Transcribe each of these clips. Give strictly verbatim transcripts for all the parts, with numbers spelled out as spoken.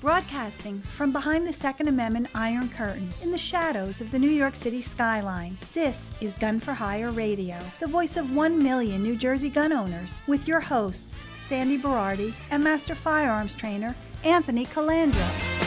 Broadcasting from behind the Second Amendment Iron Curtain in the shadows of the New York City skyline, this is Gun for Hire Radio, the voice of one million New Jersey gun owners, with your hosts, Sandy Berardi and Master Firearms Trainer, Anthony Calandra.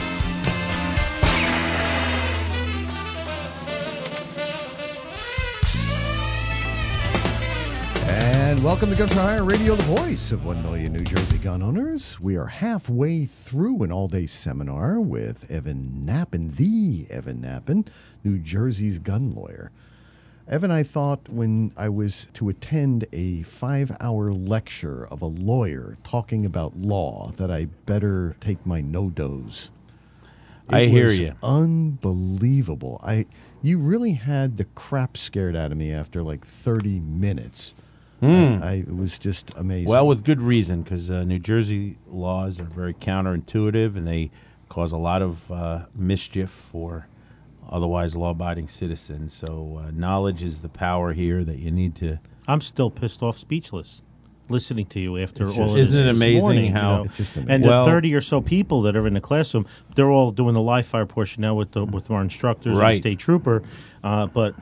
And welcome to Gun for Hire Radio, the voice of one million New Jersey gun owners. We are halfway through an all-day seminar with Evan Nappen, the Evan Nappen, New Jersey's gun lawyer. Evan, I thought when I was to attend a five-hour lecture of a lawyer talking about law that I better take my no-dose. It I hear was you. Unbelievable. I, you really had the crap scared out of me after like thirty minutes. Mm. I, I, it was just amazing. Well, with good reason, because uh, New Jersey laws are very counterintuitive, and they cause a lot of uh, mischief for otherwise law-abiding citizens. So uh, knowledge is the power here that you need to... I'm still pissed off, speechless, listening to you after It's all just- of this Isn't it this amazing morning, how- you know? It's just amazing. And Well- the thirty or so people that are in the classroom, they're all doing the live fire portion now with the, with our instructors Right. and the state trooper. Uh, but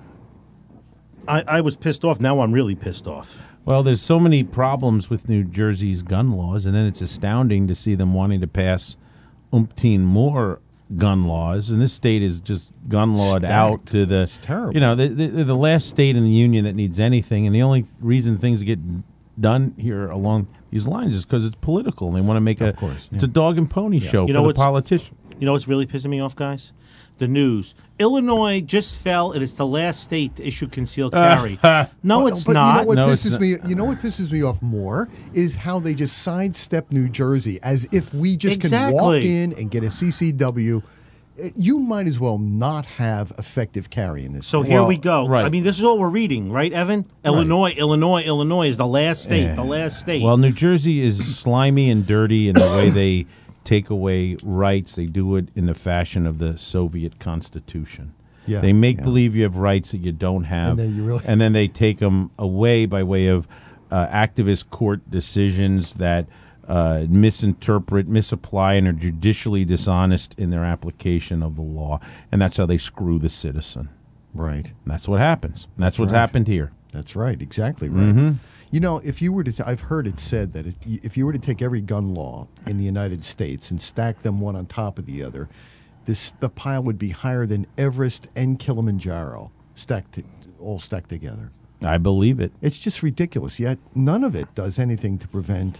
I, I was pissed off. Now I'm really pissed off. Well, there's so many problems with New Jersey's gun laws, and then it's astounding to see them wanting to pass umpteen more gun laws. And this state is just gun lawed Stacked. out to the... It's terrible. You know, the, the, they're the last state in the union that needs anything, and the only reason things get done here along these lines is because it's political, and they want to make a... Of course, It's yeah. a dog and pony show You for know the what's- politician. You know what's really pissing me off, guys? The news. Illinois just fell, and it's the last state to issue concealed carry. no, Well, it's but not. You know what No, it's pisses not. me? You know what pisses me off more is how they just sidestep New Jersey as if we just can walk Exactly. in and get a C C W. Uh, You might as well not have effective carry in this. So state. here Well, we go. right. I mean, this is all we're reading, right, Evan? Illinois, Illinois, Illinois is the last state. Yeah. The last state. Well, New Jersey is slimy and dirty in the way they take away rights. They do it in the fashion of the Soviet Constitution. Yeah, they make yeah. believe you have rights that you don't have, And then you really- and then they take them away by way of uh, activist court decisions that uh, misinterpret, misapply, and are judicially dishonest in their application of the law. And that's how they screw the citizen. Right. And that's what happens. And that's, what's right. happened here. That's right. Exactly right. Mm-hmm. You know, if you were to, t- I've heard it said that if you, if you were to take every gun law in the United States and stack them one on top of the other, this the pile would be higher than Everest and Kilimanjaro stacked, t- all stacked together. I believe it. It's just ridiculous. Yet none of it does anything to prevent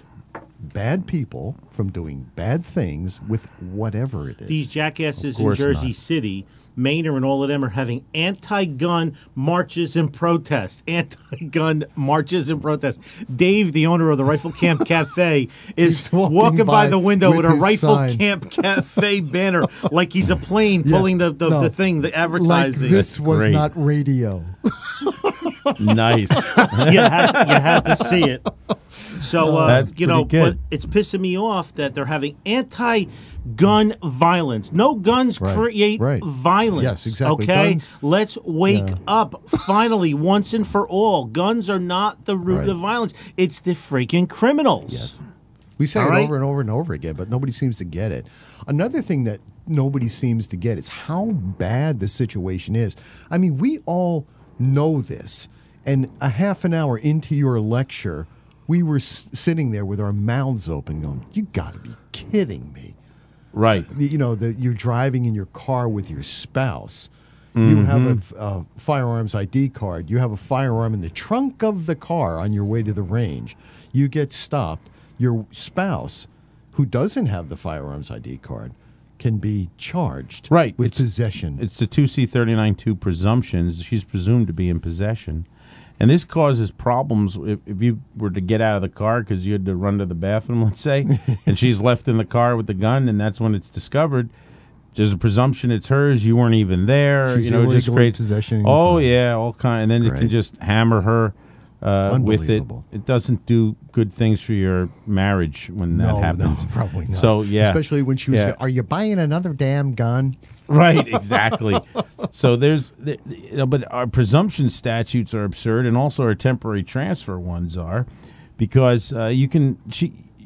bad people from doing bad things with whatever it is. These jackasses Of in course Jersey not. City, Maynard and all of them are having anti-gun marches and protests. Anti-gun marches and protests. Dave, the owner of the Rifle Camp Cafe, is He's walking walking by, by the window with with, a his Rifle sign. Camp Cafe banner, like he's a plane Yeah, pulling the, the, no. the thing, the like advertising. this was great. not radio. Nice. you, had, you had to see it. So, uh, That's you know, pretty good. but it's pissing me off that they're having anti-gun violence. No guns Right, create right. violence. Yes, exactly. Okay? Guns- Let's wake Yeah. up finally, once and for all. Guns are not the root Right. of violence. It's the freaking criminals. Yes. We say All it right. over and over and over again, but nobody seems to get it. Another thing that nobody seems to get is how bad the situation is. I mean, we all know this. And a half an hour into your lecture, we were s- sitting there with our mouths open going, you got to be kidding me. Right. The- You know, the, you're driving in your car with your spouse. You have a, f- a firearms I D card. You have a firearm in the trunk of the car on your way to the range. You get stopped. Your spouse, who doesn't have the firearms I D card, can be charged Right. with It's- possession. It's the two C thirty-nine two presumptions. She's presumed to be in possession. And this causes problems if, if you were to get out of the car because you had to run to the bathroom, let's say, and she's left in the car with the gun, and that's when it's discovered. There's a presumption it's hers. You weren't even there. She's you know, it just illegally creates. possessioning the Oh firearm. yeah, all kind. And then it Right. can just hammer her uh, with it. Unbelievable. It doesn't do good things for your marriage when that no, happens. no, probably not. So yeah, especially when she was, Yeah. go- are you buying another damn gun? Right, exactly. So there's, the- you know, but our presumption statutes are absurd, and also our temporary transfer ones are, because uh, you can she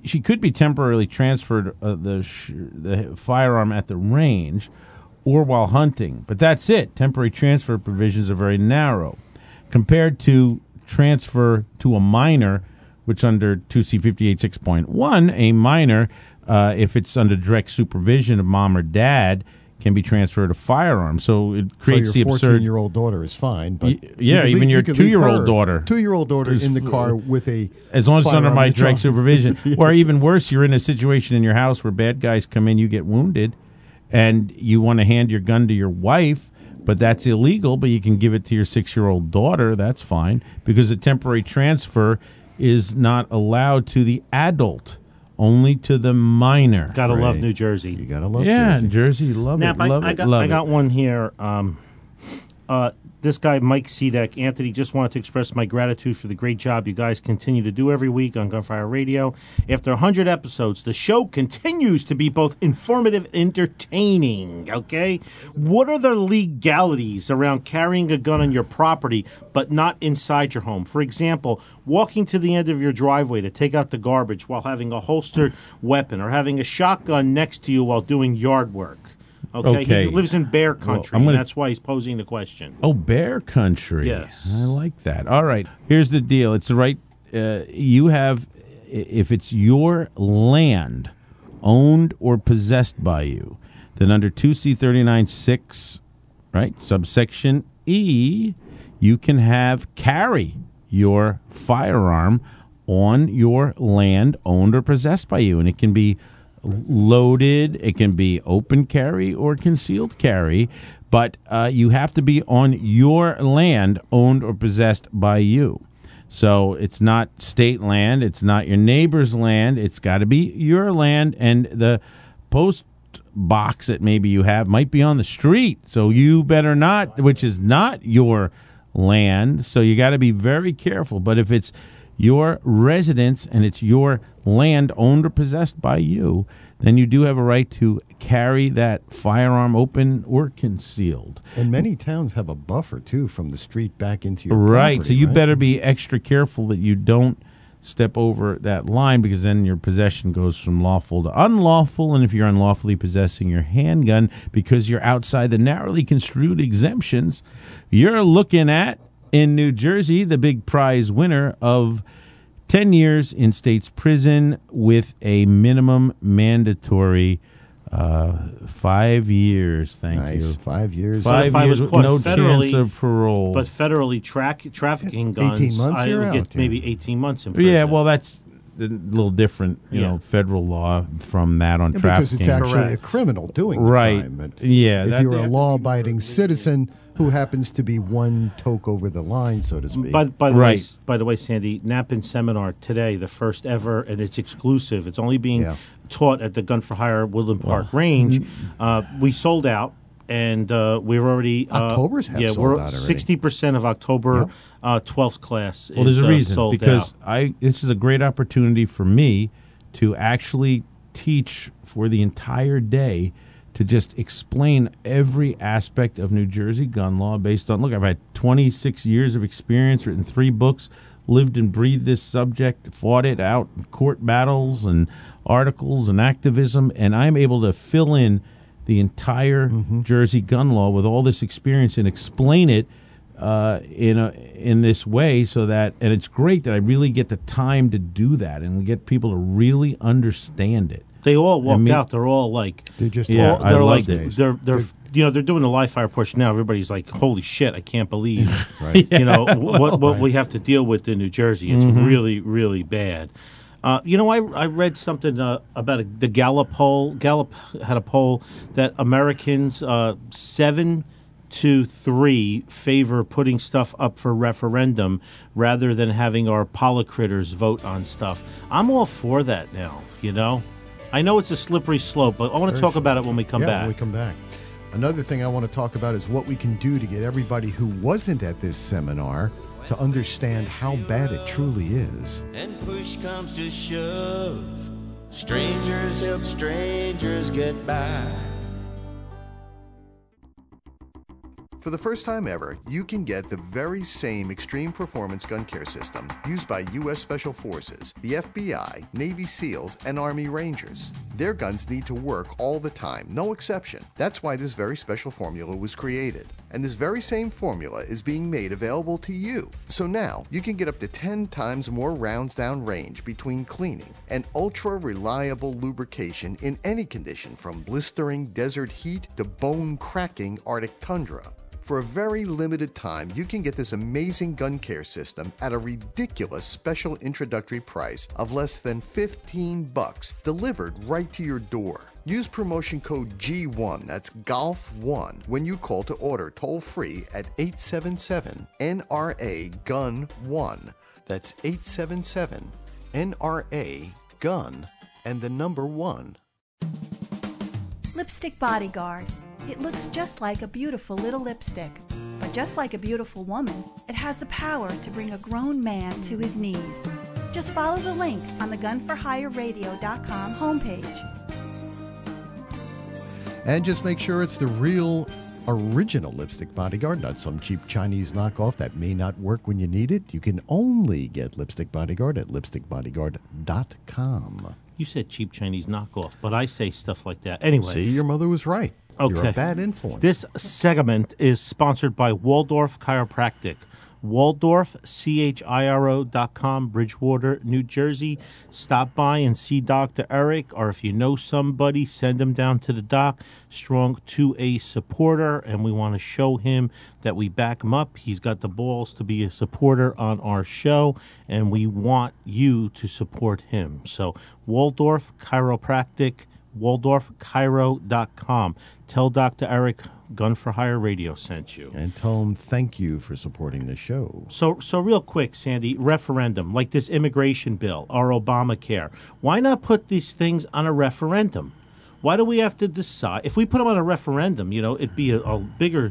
she could be temporarily transferred uh, the sh- the firearm at the range or while hunting, but that's it. Temporary transfer provisions are very narrow compared to transfer to a minor, which under two C fifty-eight six point one, a minor, uh, if it's under direct supervision of mom or dad, can be transferred a firearm. So it creates so the your absurd. fourteen-year-old daughter is fine, but Y- yeah, you could even leave- your you could leave two-year-old her, daughter. two-year-old daughter is in the f- car with a As long as it's under firearm my in the direct trunk. supervision. Yes. Or even worse, you're in a situation in your house where bad guys come in, you get wounded, and you want to hand your gun to your wife, but that's illegal, but you can give it to your six-year-old daughter. That's fine, because a temporary transfer is not allowed to the adult, only to the minor. Gotta love Right. New You Jersey. gotta love Yeah, Jersey. Jersey, love Nap, it, I, love I it, got, love I it. got one here. Um, uh, this guy, Mike Sedek, Anthony, just wanted to express my gratitude for the great job you guys continue to do every week on Gunfire Radio. After one hundred episodes, the show continues to be both informative and entertaining, okay? What are the legalities around carrying a gun on your property but not inside your home? For example, walking to the end of your driveway to take out the garbage while having a holstered weapon, or having a shotgun next to you while doing yard work. Okay, Okay. he lives in bear country, I'm gonna- and that's why he's posing the question. Oh, bear country. Yes. I like that. All right. Here's the deal. It's the right. Uh, you have, i- if it's your land, owned or possessed by you, then under two C thirty-nine six, right, subsection E, you can have carry your firearm on your land owned or possessed by you, and it can be loaded, it can be open carry or concealed carry, but uh, you have to be on your land owned or possessed by you. So it's not state land, it's not your neighbor's land, it's got to be your land, and the post box that maybe you have might be on the street, so you better not, which is not your land, so you got to be very careful. But if it's your residence and it's your land owned or possessed by you, then you do have a right to carry that firearm open or concealed. And many towns have a buffer, too, from the street back into your Right, property, so you right? better be extra careful that you don't step over that line, because then your possession goes from lawful to unlawful. And if you're unlawfully possessing your handgun because you're outside the narrowly construed exemptions, you're looking at, in New Jersey, the big prize winner of ten years in state's prison with a minimum mandatory uh, five years. Thank Nice. you. Five years. Five if I years was with caught no federally- chance of parole. But federally track, trafficking guns, eighteen months, I you're would out, get yeah. maybe eighteen months in prison. yeah, well, that's a little different, you Yeah. know, federal law from that on Yeah, because trafficking. it's actually a Correct. criminal doing the Right. crime. But Yeah, If that- you're they a have to be law-abiding citizen who happens to be one toke over the line, so to speak. By, by, the way, Right. s- by the way, Sandy, Nappin Seminar today, the first ever, and it's exclusive. It's only being Yeah. taught at the Gun for Hire Woodland Park Range. Uh, we sold out, and uh, we're already uh, October's have yeah, sold we're out already. sixty percent of October Yep. uh, twelfth class. Well, there's is, a uh, reason, sold because out. I this is a great opportunity for me to actually teach for the entire day, to just explain every aspect of New Jersey gun law based on, look, I've had twenty-six years of experience, written three books, lived and breathed this subject, fought it out in court battles and articles and activism, and I'm able to fill in the entire Jersey gun law with all this experience and explain it uh, in a in this way, so that, and it's great that I really get the time to do that and get people to really understand it. They all walked mean- out. They're all like, They're just Yeah, all- I they're loved like, it. they're they're you know they're doing the live fire push now. Everybody's like, holy shit, I can't believe Right. you know what what we have to deal with in New Jersey. It's really really bad. Uh, you know, I I read something uh, about a, the Gallup poll. Gallup had a poll that Americans uh, seven to three favor putting stuff up for referendum rather than having our policritters vote on stuff. I'm all for that now. You know, I know it's a slippery slope, but I want to Very talk true. about it when we come yeah, back. when we come back. Another thing I want to talk about is what we can do to get everybody who wasn't at this seminar to understand how bad it truly is. And push comes to shove, strangers help strangers get by. For the first time ever, you can get the very same extreme performance gun care system used by U S Special Forces, the F B I, Navy SEALs, and Army Rangers. Their guns need to work all the time, no exception. That's why this very special formula was created. And this very same formula is being made available to you. So now, you can get up to ten times more rounds down range between cleaning and ultra-reliable lubrication in any condition from blistering desert heat to bone-cracking Arctic tundra. For a very limited time, you can get this amazing gun care system at a ridiculous special introductory price of less than fifteen bucks, delivered right to your door. Use promotion code G one, that's golf one, when you call to order toll-free at eight seven seven N R A G U N one. That's eight seven seven N R A G U N and the number one. Lipstick Bodyguard. It looks just like a beautiful little lipstick. But just like a beautiful woman, it has the power to bring a grown man to his knees. Just follow the link on the gun for hire radio dot com homepage. And just make sure it's the real original Lipstick Bodyguard, not some cheap Chinese knockoff that may not work when you need it. You can only get Lipstick Bodyguard at lipstick bodyguard dot com. You said cheap Chinese knockoff, but I say stuff like that. Anyway. See, your mother was right. Okay. You're a bad influence. This segment is sponsored by Waldorf Chiropractic. Waldorf, C H I R O dot com, Bridgewater, New Jersey. Stop by and see Doctor Eric, or if you know somebody, send him down to the doc. Strong two A supporter, and we want to show him that we back him up. He's got the balls to be a supporter on our show, and we want you to support him. So, Waldorf Chiropractic, Waldorf Chiro dot com. Tell Doctor Eric Gun for Hire Radio sent you. And tell him thank you for supporting the show. So, so real quick, Sandy, referendum, like this immigration bill or Obamacare. Why not put these things on a referendum? Why do we have to decide? If we put them on a referendum, you know, it'd be a, a bigger,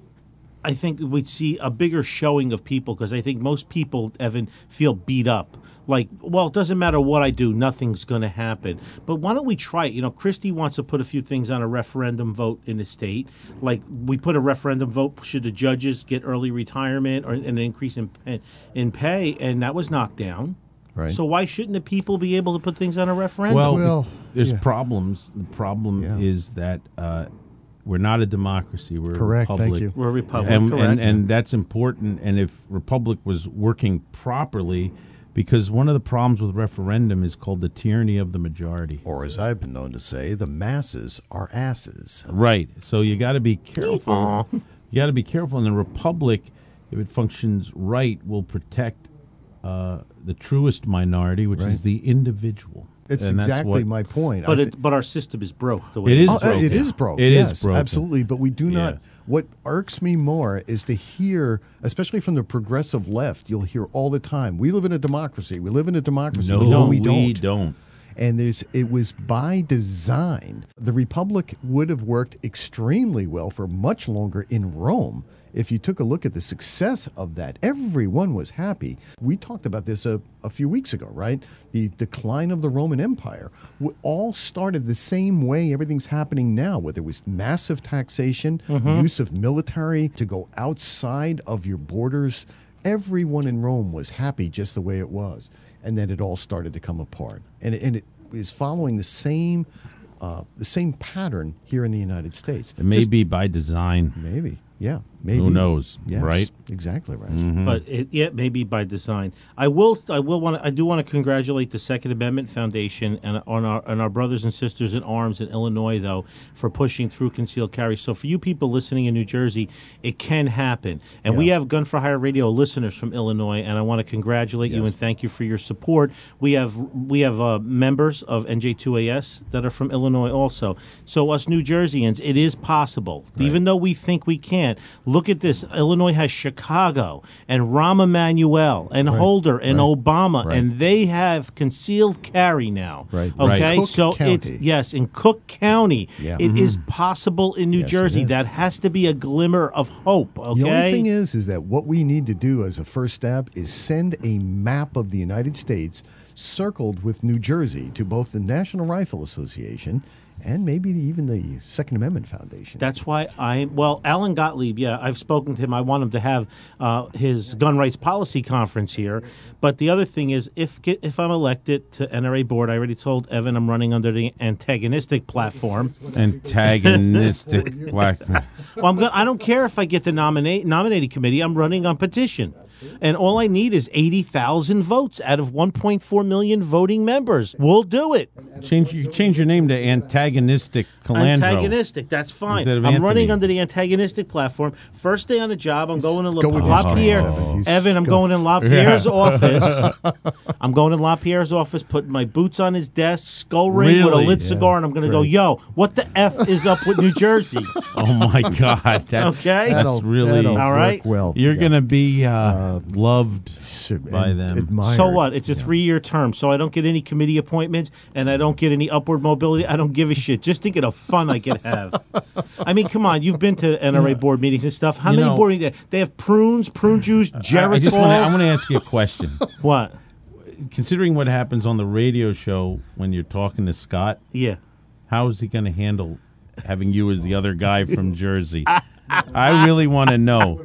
I think we'd see a bigger showing of people, because I think most people, Evan, feel beat up. Like, well, it doesn't matter what I do, nothing's going to happen. But why don't we try it? You know, Christie wants to put a few things on a referendum vote in the state. Like, we put a referendum vote, should the judges get early retirement or an increase in pay, in pay, and that was knocked down. Right. So why shouldn't the people be able to put things on a referendum? Well, Well, there's yeah. problems. The problem Yeah. is that uh, we're not a democracy. We're Correct, a republic. thank you. We're a republic, and, correct. and, and that's important. And if Republic was working properly, because one of the problems with referendum is called the tyranny of the majority. Or as I've been known to say, the masses are asses. Right. So you got to be careful. You got to be careful. And the Republic, if it functions right, will protect uh, the truest minority, which Right. is the individual. It's And that's exactly what- my point. But I it, thi- but our system is broke. The way It is Oh, uh, broken. it is broke. It is yes, broken. absolutely. But we do not. Yeah. What irks me more is to hear, especially from the progressive left, you'll hear all the time, "We live in a democracy. We live in a democracy." No, no we, we don't. don't. And there's, it was by design. The Republic would have worked extremely well for much longer in Rome. If you took a look at the success of that, everyone was happy. We talked about this a, a few weeks ago, right? The decline of the Roman Empire w- all started the same way everything's happening now, where there was massive taxation, use of military to go outside of your borders. Everyone in Rome was happy just the way it was. And then it all started to come apart. And it, and it is following the same uh, the same pattern here in the United States. It may Just- be by design. Maybe, yeah, maybe. Who knows, Yes, right? Exactly right. But it, yeah, maybe by design. I will. I will want. I do want to congratulate the Second Amendment Foundation and on our and our brothers and sisters in arms in Illinois, though, for pushing through concealed carry. So for you people listening in New Jersey, it can happen. And we Yeah. have Gun for Hire Radio listeners from Illinois, and I want to congratulate you Yes. and thank you for your support. We have we have uh, members of N J two A S that are from Illinois also. So us New Jerseyans, it is possible, even though we think we can't. Look at this. Illinois has Chicago and Rahm Emanuel and Holder and right, Obama, right. and they have concealed carry now. Right. Okay. Cook so County. it's yes in Cook County. Yeah. It is possible in New Yes, it Jersey. is. That has to be a glimmer of hope. Okay. The only thing is, is that what we need to do as a first step is send a map of the United States circled with New Jersey to both the National Rifle Association and maybe even the Second Amendment Foundation. That's why I, well, Alan Gottlieb, yeah, I've spoken to him. I want him to have uh, his gun rights policy conference here. But the other thing is, if if I'm elected to N R A board, I already told Evan I'm running under the antagonistic platform. Antagonistic platform. Well, I'm gonna, I don't care if I get the nominate nominating committee. I'm running on petition. And all I need is eighty thousand votes out of one point four million voting members. We'll do it. Change you change your name to Antagonistic Calandro. Antagonistic, that's fine. Instead of I'm Anthony. running under the antagonistic platform. First day on the job, I'm going to La- Go with your LaPierre. strengths, Evan. He's- Evan, I'm go. going in LaPierre's office. I'm going in LaPierre's office, putting my boots on his desk, skull ring with a Really? lit Yeah, cigar, and I'm going to go, great. yo, what the F is up with New Jersey? Oh my God! That's, Okay. that's That'll- really. that'll All work right. Well, You're yeah. gonna be uh, loved Should- by and them. admired. So what? It's a Yeah. three-year term, so I don't get any committee appointments, and I don't get any upward mobility. I don't give a shit. Just think of the fun I could have. I mean, come on. You've been to N R A board meetings and stuff. How You many know- board meetings? They have prunes, prune juice, I, I just want to. Geritol. I want to ask you a question. What? Considering what happens on the radio show when you're talking to Scott, Yeah. how is he going to handle having you as the other guy from Jersey? I really want to know.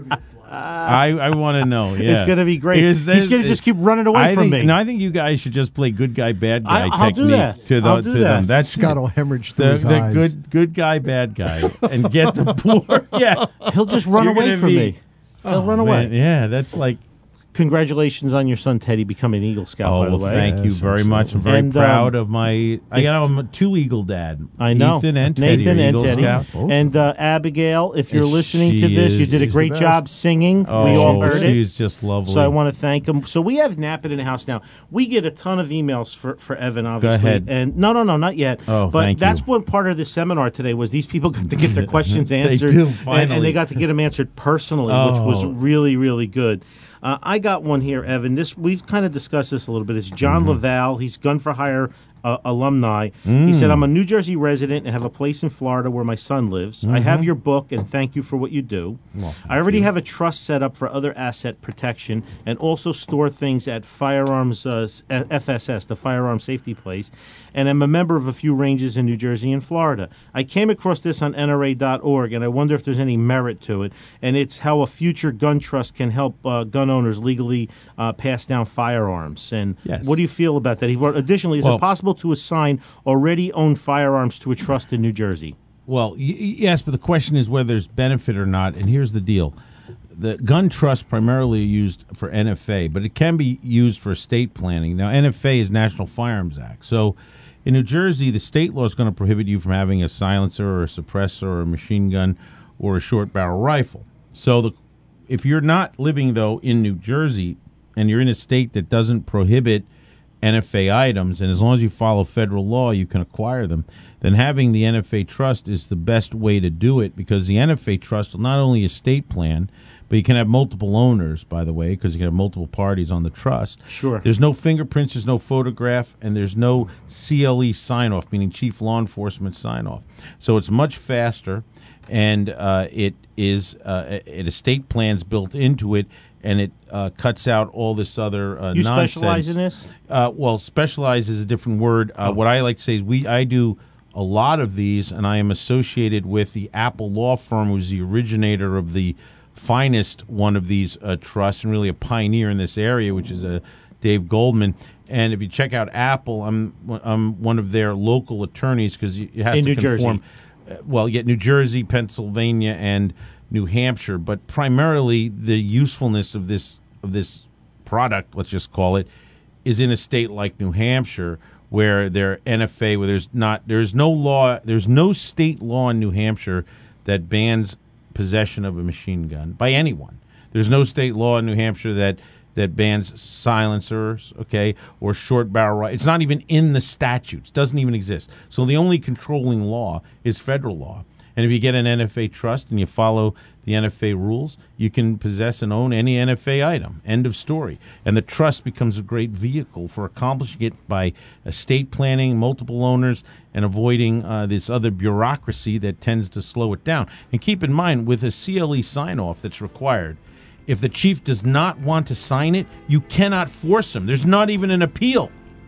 I, I want to know. Yeah. It's going to be great. Here's- He's going to just keep running away I from think, me. No, I think you guys should just play good guy, bad guy I- I'll do technique that. to, the, I'll do to that. them. That's Scott will hemorrhage through the, his the eyes. good good guy, bad guy, and get the poor. Yeah, He'll just run You're away gonna from be- me. He'll Oh, run away. man, yeah, that's like. Congratulations on your son Teddy becoming an Eagle Scout, Oh, by the well, way. thank you Yes, very much. I'm very And, um, proud of my. I got I'm a two Eagle dad. I know. Ethan and Teddy Nathan are and Eagle Teddy. Scout. Both. And uh, Abigail, if you're And listening to she this, you is- did a She's great the job best. singing. Oh, we all heard it. she's just lovely. So I want to thank him. So we have Nappet in the house now. We get a ton of emails for, for Evan, obviously. ahead. And no, no, no, not yet. Oh, but thank that's you. one part of this seminar today was these people got to get their questions They answered. do, and, finally. and they got to get them answered personally, which was Oh. really, really good. Uh, I got one here, Evan. This we've kind of discussed this a little bit. It's John Mm-hmm. Laval. He's Gun for Hire uh, alumni. Mm. He said, "I'm a New Jersey resident and have a place in Florida where my son lives. I have your book and thank you for what you do. Mm-hmm. Well, I already have a trust set up for other asset protection and also store things at Firearms uh, F S S, the Firearm Safety Place, and I'm a member of a few ranges in New Jersey and Florida. I came across this on N R A dot org, and I wonder if there's any merit to it. And it's how a future gun trust can help uh, gun owners legally uh, pass down firearms. And Yes. what do you feel about that? He wrote, additionally, is Well- it possible to assign already owned firearms to a trust in New Jersey? Well, y- y- yes, but the question is whether there's benefit or not. And here's the deal: the gun trusts primarily are used for N F A, but it can be used for estate planning. Now, N F A is National Firearms Act, so in New Jersey, the state law is going to prohibit you from having a silencer or a suppressor or a machine gun or a short barrel rifle. So, the, if you're not living though in New Jersey and you're in a state that doesn't prohibit N F A items, and as long as you follow federal law, you can acquire them, then having the N F A trust is the best way to do it, because the N F A trust will not only estate plan, but you can have multiple owners, by the way, because you can have multiple parties on the trust. Sure. There's no fingerprints, there's no photograph, and there's no C L E sign-off, meaning Chief Law Enforcement sign-off. So it's much faster, and uh, it is uh, it estate plans built into it, and it uh, cuts out all this other uh, You nonsense. specialize in this? Uh, well, specialize is a different word. Uh, What I like to say is we I do a lot of these, and I am associated with the Apple Law Firm, who's the originator of the finest one of these uh, trusts and really a pioneer in this area, which is uh, Dave Goldman. And if you check out Apple, I'm I'm one of their local attorneys because it has In to New Jersey. conform. Uh, well, you get New Jersey, Pennsylvania, and New Hampshire, but primarily the usefulness of this of this product, let's just call it, is in a state like New Hampshire, where their N F A, where there's not there's no law, there's no state law in New Hampshire that bans possession of a machine gun by anyone. There's no state law in New Hampshire that that bans silencers, okay, or short barrel rifles. It's not even in the statutes. Doesn't even exist. So the only controlling law is federal law. And if you get an N F A trust and you follow the N F A rules, you can possess and own any N F A item. End of story. And the trust becomes a great vehicle for accomplishing it by estate planning, multiple owners, and avoiding uh, this other bureaucracy that tends to slow it down. And keep in mind, with a C L E sign-off that's required, if the chief does not want to sign it, you cannot force him. There's not even an appeal.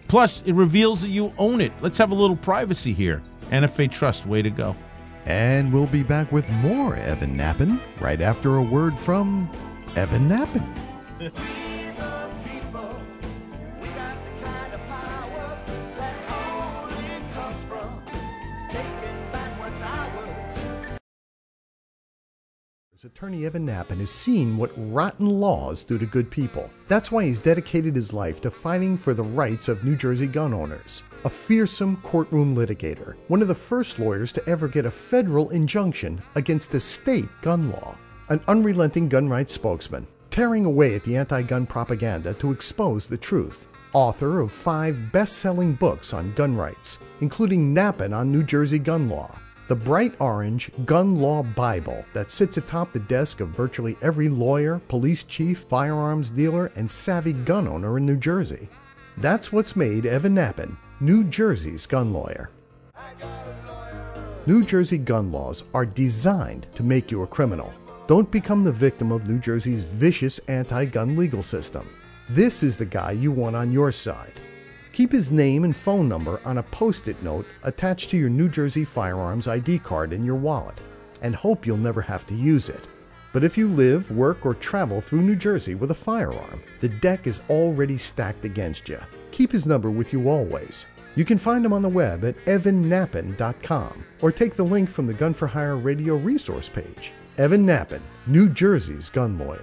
Plus, it reveals that you own it. Let's have a little privacy here. N F A Trust, way to go. And we'll be back with more Evan Nappen right after a word from Evan Nappen. Attorney Evan Nappen has seen what rotten laws do to good people. That's why he's dedicated his life to fighting for the rights of New Jersey gun owners. A fearsome courtroom litigator, one of the first lawyers to ever get a federal injunction against a state gun law. An unrelenting gun rights spokesman, tearing away at the anti-gun propaganda to expose the truth. Author of five best-selling books on gun rights, including Nappen on New Jersey gun law. The bright orange Gun Law Bible that sits atop the desk of virtually every lawyer, police chief, firearms dealer, and savvy gun owner in New Jersey. That's what's made Evan Nappen New Jersey's gun lawyer. New Jersey gun laws are designed to make you a criminal. Don't become the victim of New Jersey's vicious anti-gun legal system. This is the guy you want on your side. Keep his name and phone number on a post-it note attached to your New Jersey firearms I D card in your wallet, and hope you'll never have to use it. But if you live, work, or travel through New Jersey with a firearm, the deck is already stacked against you. Keep his number with you always. You can find him on the web at evan nappen dot com, or take the link from the Gun for Hire radio resource page. Evan Nappen, New Jersey's gun lawyer.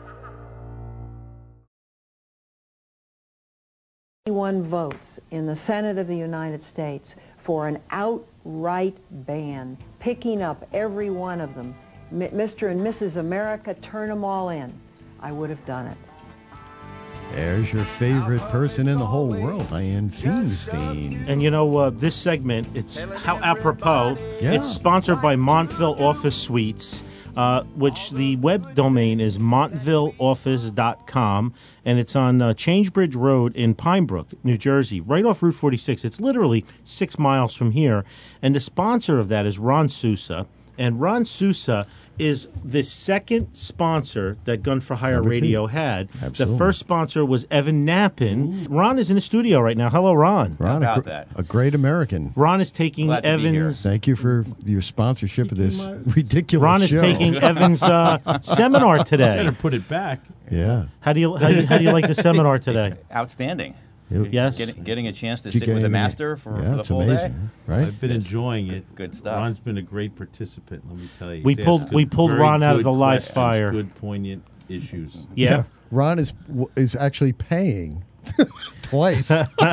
One votes in the Senate of the United States for an outright ban, picking up every one of them. M- Mister and Missus America, turn them all in. I would have done it. There's your favorite person in the whole world, Dianne Feinstein. And you know, uh, this segment, it's how apropos. Yeah. It's sponsored by Montville Office Suites, uh, which the web domain is montville office dot com, and it's on uh, Changebridge Road in Pinebrook, New Jersey, right off Route forty-six. It's literally six miles from here. And the sponsor of that is Ron Sousa. And Ron Sousa is the second sponsor that Gun for Hire Number Radio two. had. Absolutely. The first sponsor was Evan Nappen. Ron is in the studio right now. Hello, Ron. Ron, How a, about gr- that? a great American. Ron is taking Glad to be here. Evan's. Thank you for your sponsorship of this ridiculous Ron is show. taking Evan's uh, seminar today. Better put it back. Yeah. How do you how, do you- how do you like the seminar today? Outstanding. It- Yes. Getting, getting a chance to Did you sit get with the anything- master for, yeah, for the it's full amazing, day. right? I've been enjoying it. Good stuff. Ron's been a great participant, let me tell you. We He's pulled- asked we good- pulled very Ron out of good the live questions, fire. Good, poignant issues. Yeah. Ron is is actually paying twice.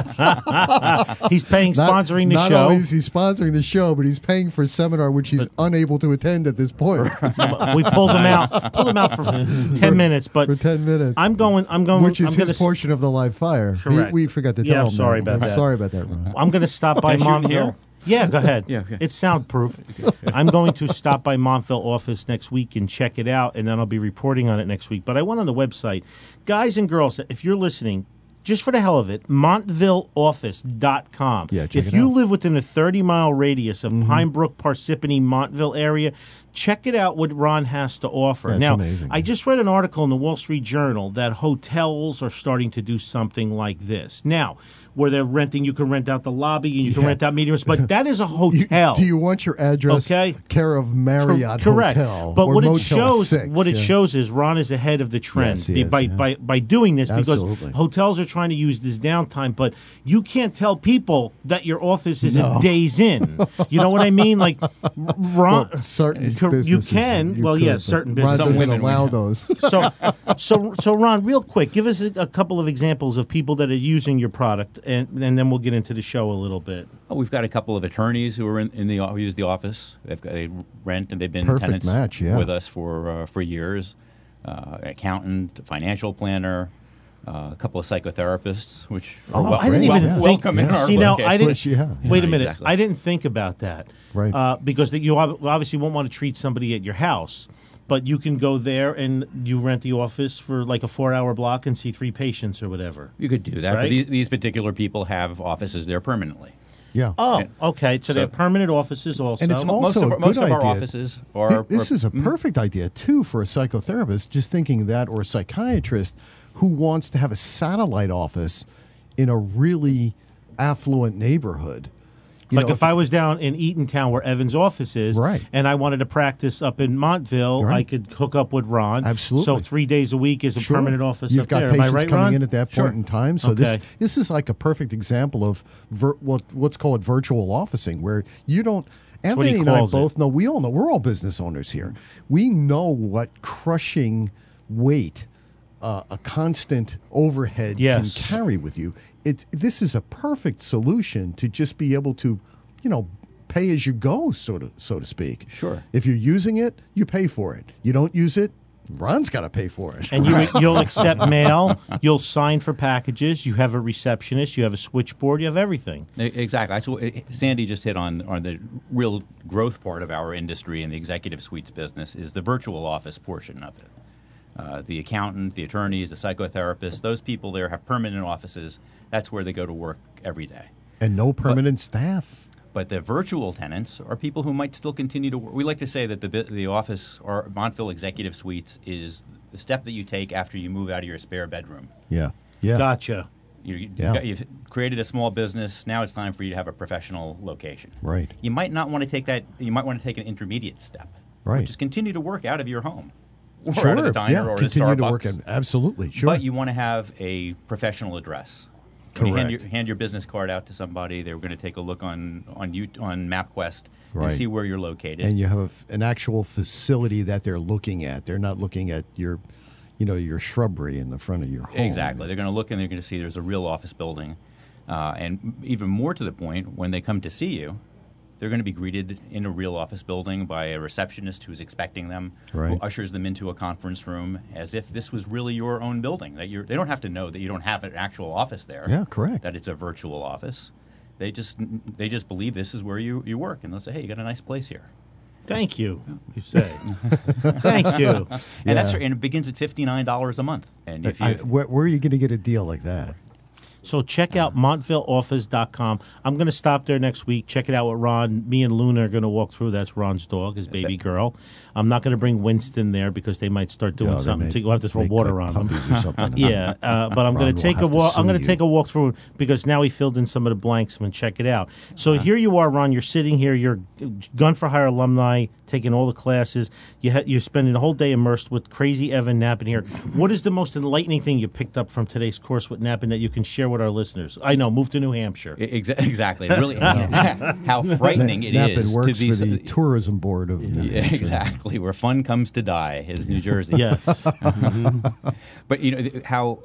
He's paying sponsoring the not show. Not only is he sponsoring the show, but he's paying for a seminar which he's unable to attend at this point We pulled him out. Pulled him out for ten minutes, but for ten minutes. I'm going. I'm going. which is I'm his gonna, s- portion of the live fire. He- Correct. we forgot to Yeah, tell him. sorry that. about I'm that. Sorry about that, Ron. I'm going to stop by Can I shoot in Montville. here? Yeah, go ahead. Yeah, okay. It's soundproof. I'm going to stop by Montville office next week and check it out, and then I'll be reporting on it next week. But I went on the website. Guys and girls, if you're listening, just for the hell of it, montville office dot com. Yeah, check if it you out. live within a thirty-mile radius of Pinebrook, Parsippany, Montville area, check it out what Ron has to offer. That's now, amazing. I just read an article in the Wall Street Journal that hotels are starting to do something like this. Now, where they're renting, you can rent out the lobby and you can Yeah. rent out meeting rooms, but that is a You- hotel. do you want your address Okay. care of Marriott Correct. Hotel But or what it Motel shows, six? what it Yeah. shows is Ron is ahead of the trend Yes, he be- is, by, yeah. by by doing this Absolutely. because hotels are trying to use this downtime. But you can't tell people that your office is No. in days in. You know what I mean? Like Ron, Well, certain cor- you businesses, can. you well, could, yeah, but certain Ron businesses. doesn't women allow we- those. so, so, so, Ron, real quick, give us a, a couple of examples of people that are using your product, and, and then we'll get into the show a little bit. Oh, we've got a couple of attorneys who are in, in the who use the office. They've got, they rent and they've been Perfect tenants match, yeah. with us for uh, for years. Uh, accountant, financial planner, uh, a couple of psychotherapists, which Oh, are wel- I didn't great, even yeah. think. welcome in our See now, book. I didn't. Which, yeah. Wait a Yeah, minute. exactly. I didn't think about that. Right. Uh, because that you ob- obviously won't want to treat somebody at your house, but you can go there and you rent the office for like a four-hour block and see three patients or whatever. You could do that, Right? but these, these particular people have offices there permanently. Yeah. Oh, Yeah. okay. So, they So- have permanent offices also. And it's Mo- also most of a our, most good of our idea. offices Th- are. This are- is a perfect idea too for a psychotherapist. Just thinking that, or a psychiatrist who wants to have a satellite office in a really affluent neighborhood. You like know, if I was down in Eatontown where Evan's office is, Right. and I wanted to practice up in Montville, Right. I could hook up with Ron. Absolutely. So three days a week is a Sure. permanent office You've up got there. Am I patients right, coming Ron? in at that point Sure. in time. So Okay. this this is like a perfect example of vir- what let's call it virtual officing, where you don't. what Anthony he and I calls both it. know. We all know. We're all business owners here. We know what crushing weight uh, a constant overhead Yes. can carry with you. It. This is a perfect solution to just be able to, you know, pay as you go, sort of, so to speak. Sure. If you're using it, you pay for it. You don't use it, Ron's got to pay for it. And you, you'll accept mail. You'll sign for packages. You have a receptionist. You have a switchboard. You have everything. E- Exactly. Actually, Sandy just hit on, on the real growth part of our industry in the executive suites business is the virtual office portion of it. Uh, the accountant, the attorneys, the psychotherapists, those people there have permanent offices. That's where they go to work every day. And no permanent staff. But the virtual tenants are people who might still continue to work. We like to say that the bi- the office or Montville Executive Suites is the step that you take after you move out of your spare bedroom. Yeah. Yeah. Gotcha. You, you, Yeah. got, you've created a small business. Now it's time for you to have a professional location. Right. You might not want to take that. You might want to take an intermediate step. Right. Which is continue to work out of your home, or Sure. out of the diner, yeah. or at a Continue to Starbucks. work. At, absolutely. Sure. But you want to have a professional address. When you hand Correct. your, hand your business card out to somebody, they're going to take a look on on you on MapQuest Right. and see where you're located. and you have a f an actual facility that they're looking at. They're not looking at your, you know, your shrubbery in the front of your home. Exactly. They're going to look and they're going to see there's a real office building. Uh, and even more to the point, when they come to see you, they're going to be greeted in a real office building by a receptionist who's expecting them, Right. who ushers them into a conference room as if this was really your own building. That you're, they don't have to know that you don't have an actual office there. Yeah, correct. That it's a virtual office. They just they just believe this is where you, you work, and they'll say, hey, you got a nice place here. Thank you, you say. Thank you. And that's Yeah. and it begins at fifty-nine dollars a month. And if you I, where, where are you going to get a deal like that? So check out montville office dot com. I'm going to stop there next week. Check it out with Ron. Me and Luna are going to walk through. That's Ron's dog, his baby girl. I'm not going to bring Winston there because they might start doing Yeah, they something. may To, we'll have to throw make water up on them. puppies or something. Yeah, uh, but I'm Ron going will to take have a to walk. I'm sue going to you. take a walk through because now he filled in some of the blanks. I'm going to check it out. So here you are, Ron. You're sitting here. You're Gun for Hire alumni, taking all the classes. You ha- you're spending the whole day immersed with crazy Evan Knappen here. What is the most enlightening thing you picked up from today's course with Knappen that you can share with our listeners? I know, move to New Hampshire. Exa- exactly, really, how frightening it Knappen is works to be for the tourism board of New Yeah, Hampshire. exactly, where fun comes to die is New Jersey. Yes. But you know th- how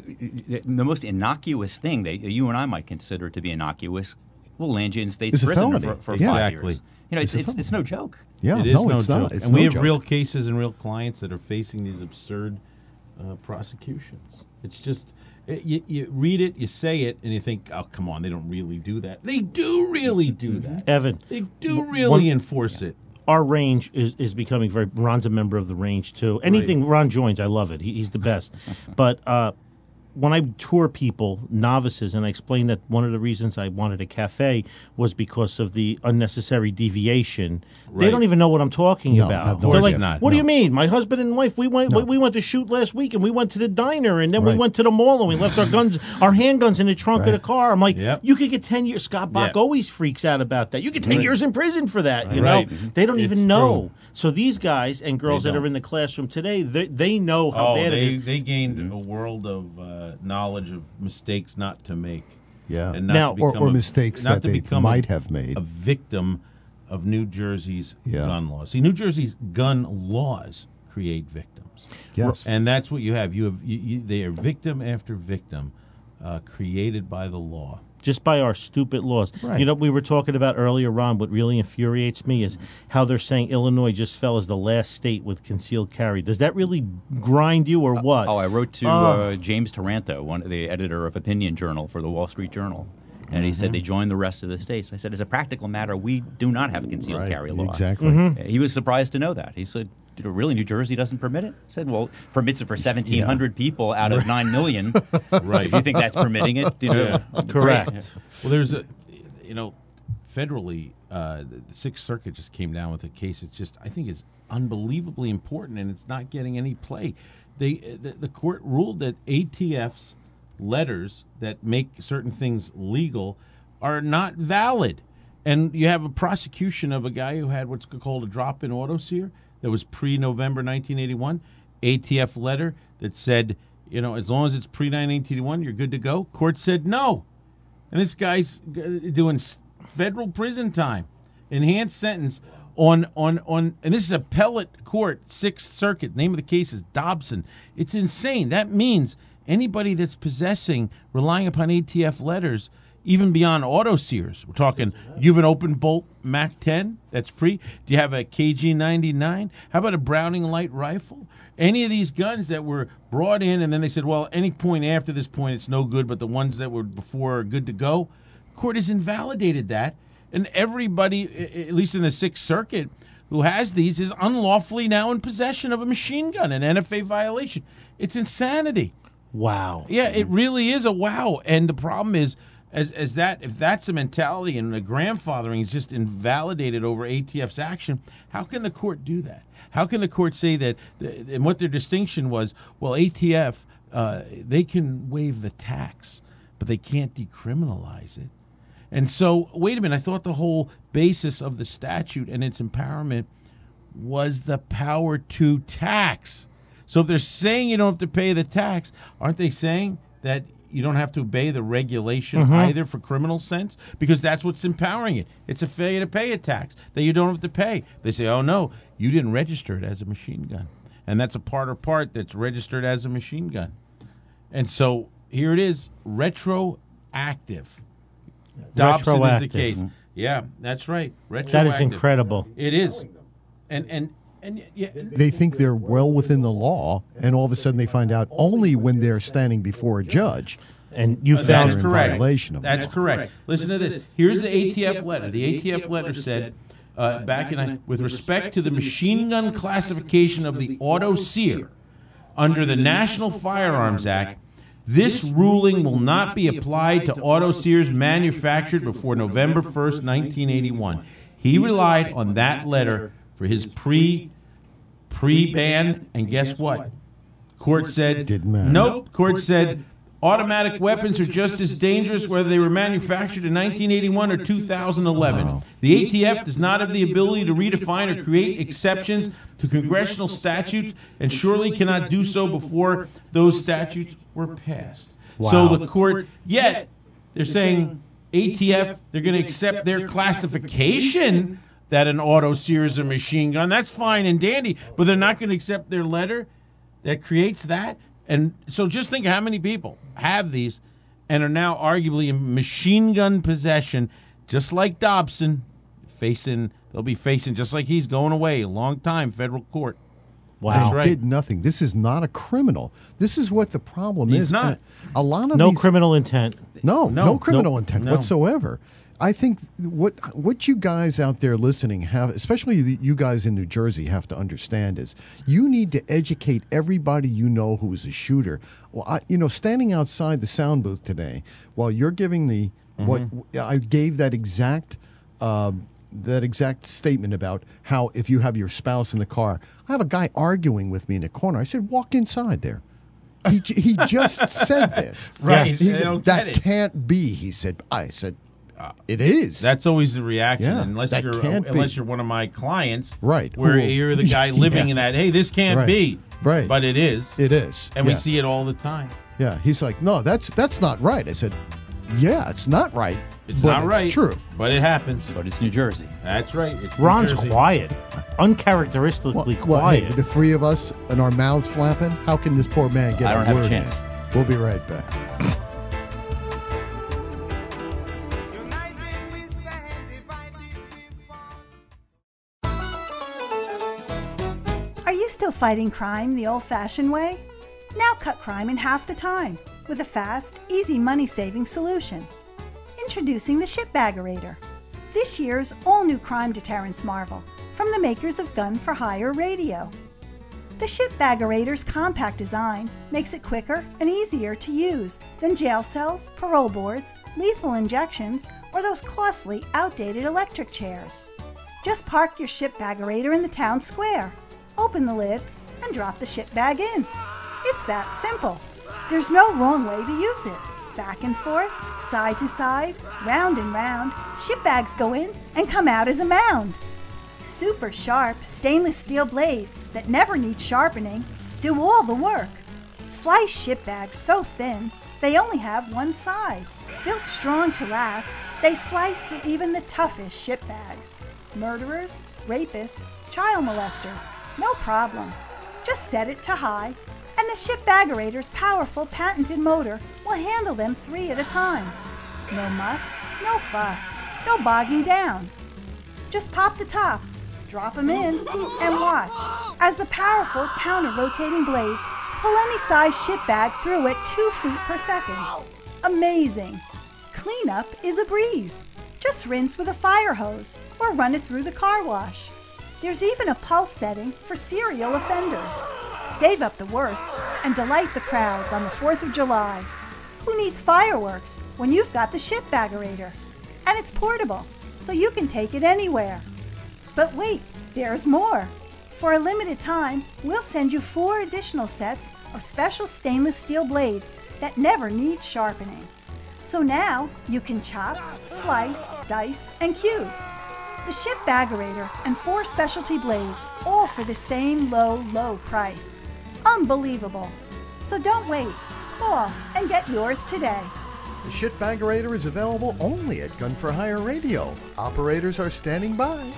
the the most innocuous thing that you and I might consider to be innocuous will land you in state's It's a prison felony. for, for Yeah. five Exactly. years. You know, it's It's a it's, it's no joke. Yeah, It is no, no it's joke. not. It's and no we have joke. real cases and real clients that are facing these absurd uh, prosecutions. It's just it, you, you read it, you say it, and you think, "Oh, come on, they don't really do that." They do really do that. Evan, They do w- really one- enforce it. our range is, is becoming very. Ron's a member of the range too. Anything Ron joins, I love it. He, he's the best. But uh, when I tour people, novices, and I explain that one of the reasons I wanted a cafe was because of the unnecessary deviation, they Right. don't even know what I'm talking No, about. have no They're idea. like, Not, "What do no. you mean? My husband and wife, we went No. we, we went to shoot last week, and we went to the diner, and then we Right. went to the mall, and we left our guns, our handguns, in the trunk of Right. the car." I'm like, Yep. "You could get ten years." Scott Bach Yeah. always freaks out about that. You get ten Right. years in prison for that. You Right. know, they don't It's even know. true. So these guys and girls They that are don't. in the classroom today, they, they know how Oh, bad they, it is. they gained a world of uh, knowledge of mistakes not to make. Yeah. And not Now- to Or, become or a- mistakes not that to they become might a, have made. a victim of New Jersey's Yeah. gun laws. See, New Jersey's gun laws create victims. Yes. And that's what you have. You have you, you, they are victim after victim uh, created by the law. Just by our stupid laws. Right. You know, we were talking about earlier, Ron, what really infuriates me is how they're saying Illinois just fell as the last state with concealed carry. Does that really grind you or what? Oh, I wrote to Oh. uh, James Taranto, one the editor of Opinion Journal for the Wall Street Journal, and he Mm-hmm. said they joined the rest of the states. I said, as a practical matter, we do not have a concealed Right. carry law. Exactly. Mm-hmm. Uh, He was surprised to know that. He said, "You know, really, New Jersey doesn't permit it?" I said, well, permits it for seventeen hundred people out of nine million. Right. If you think that's permitting it, you know, Yeah. Correct. great. Well, there's a, you know, federally, uh, the Sixth Circuit just came down with a case. It's just, I think, is unbelievably important, and it's not getting any play. They, the, the court ruled that A T Fs letters that make certain things legal are not valid. And you have a prosecution of a guy who had what's called a drop-in auto sear that was pre-November nineteen eighty-one, A T F letter that said, you know, as long as it's pre-nineteen eighty-one, you're good to go. Court said no. And this guy's doing federal prison time, enhanced sentence on, on, on, and this is appellate court, Sixth Circuit. Name of the case is Dobson. It's insane. That means anybody that's possessing, relying upon A T F letters, even beyond auto sears. We're talking, you have an open bolt Mac ten that's pre? Do you have a K G ninety-nine? How about a Browning light rifle? Any of these guns that were brought in and then they said, well, any point after this point it's no good, but the ones that were before are good to go. Court has invalidated that. And everybody, at least in the Sixth Circuit, who has these is unlawfully now in possession of a machine gun, an N F A violation. It's insanity. Wow. Yeah, it really is a wow. And the problem is, as as that if that's a mentality and the grandfathering is just invalidated over A T F's action, how can the court do that? How can the court say that? And what their distinction was, well, A T F, uh, they can waive the tax, but they can't decriminalize it. And so, wait a minute, I thought the whole basis of the statute and its empowerment was the power to tax. So if they're saying you don't have to pay the tax, aren't they saying that you don't have to obey the regulation mm-hmm. either for criminal sense? Because that's what's empowering it. It's a failure to pay a tax that you don't have to pay. They say, oh, no, you didn't register it as a machine gun. And that's a part or part that's registered as a machine gun. And so here it is, retroactive. Dobson is the case. Yeah, that's right. Retroactive. That is incredible. It is. And and and yeah. They think they're well within the law, and all of a sudden they find out only when they're standing before a judge. And you uh, found that's correct. Violation of that's, that's correct. correct. Listen to this. Here's the A T F letter. The A T F letter said, uh, back in with respect to the machine gun classification of the auto sear under the National Firearms Act, this ruling will not be applied to auto sears manufactured before November first, nineteen eighty-one. He relied on that letter for his pre, pre-ban, and guess what? Court said, Didn't matter. Nope. Court said, automatic weapons are just as dangerous whether they were manufactured in nineteen eighty-one or two thousand eleven. Wow. The A T F does not have the ability to redefine or create exceptions to congressional statutes and surely cannot do so before those statutes were passed. Wow. So the court, yet they're saying A T F, they're going to accept their classification that an auto sear is a machine gun. That's fine and dandy, but they're not going to accept their letter that creates that. And so just think how many people have these and are now arguably in machine gun possession, just like Dobson, facing, they'll be facing, just like he's going away, a long time, federal court. Wow. They right. did nothing. This is not a criminal. This is what the problem he's is. not. A lot of No these, criminal intent. No, no, no criminal no, intent no. whatsoever. I think what what you guys out there listening have, especially the, you guys in New Jersey, have to understand is you need to educate everybody you know who is a shooter. Well, I, you know, standing outside the sound booth today, while you're giving the mm-hmm. what I gave that exact um, that exact statement about how if you have your spouse in the car, I have a guy arguing with me in the corner. I said, walk inside there. He he just said this. Right. He They said, don't that get it. can't be. He said. I said. Uh, it is. That's always the reaction, Yeah, unless that you're can't unless be. you're one of my clients, Right. Where Who- you're the guy living Yeah. in that. Hey, this can't Right. be, Right. But it is, It is. and yeah. we see it all the time. Yeah. He's like, no, that's that's not right. I said, yeah, it's not right. It's but not right, It's true. but it happens. But it's New Jersey. That's right. It's New Ron's Jersey. quiet. Uncharacteristically Well, well, hey, quiet. the three of us and our mouths flapping. How can this poor man get I a don't have a word chance. in? We'll be right back. Are you still fighting crime the old-fashioned way? Now cut crime in half the time with a fast, easy money-saving solution. Introducing the Shipbaggerator, this year's all-new crime deterrence marvel from the makers of Gun for Hire Radio. The Shipbaggerator's compact design makes it quicker and easier to use than jail cells, parole boards, lethal injections, or those costly, outdated electric chairs. Just park your Shipbaggerator in the town square, open the lid, and drop the ship bag in. It's that simple. There's no wrong way to use it. Back and forth, side to side, round and round, ship bags go in and come out as a mound. Super sharp stainless steel blades that never need sharpening do all the work. Slice ship bags so thin, they only have one side. Built strong to last, they slice through even the toughest ship bags. Murderers, rapists, child molesters, no problem. Just set it to high, and the ship baggerator's powerful patented motor will handle them three at a time. No muss, no fuss, no bogging down. Just pop the top, drop them in, and watch as the powerful counter-rotating blades pull any size ship bag through at two feet per second. Amazing! Cleanup is a breeze. Just rinse with a fire hose or run it through the car wash. There's even a pulse setting for serial offenders. Save up the worst and delight the crowds on the fourth of July. Who needs fireworks when you've got the ship baggerator? And it's portable, so you can take it anywhere. But wait, there's more. For a limited time, we'll send you four additional sets of special stainless steel blades that never need sharpening. So now you can chop, slice, dice, and cube. The ship baggerator and four specialty blades, all for the same low, low price. Unbelievable. So don't wait. Call and get yours today. The Ship Baggerator is available only at Gun for Hire Radio. Operators are standing by.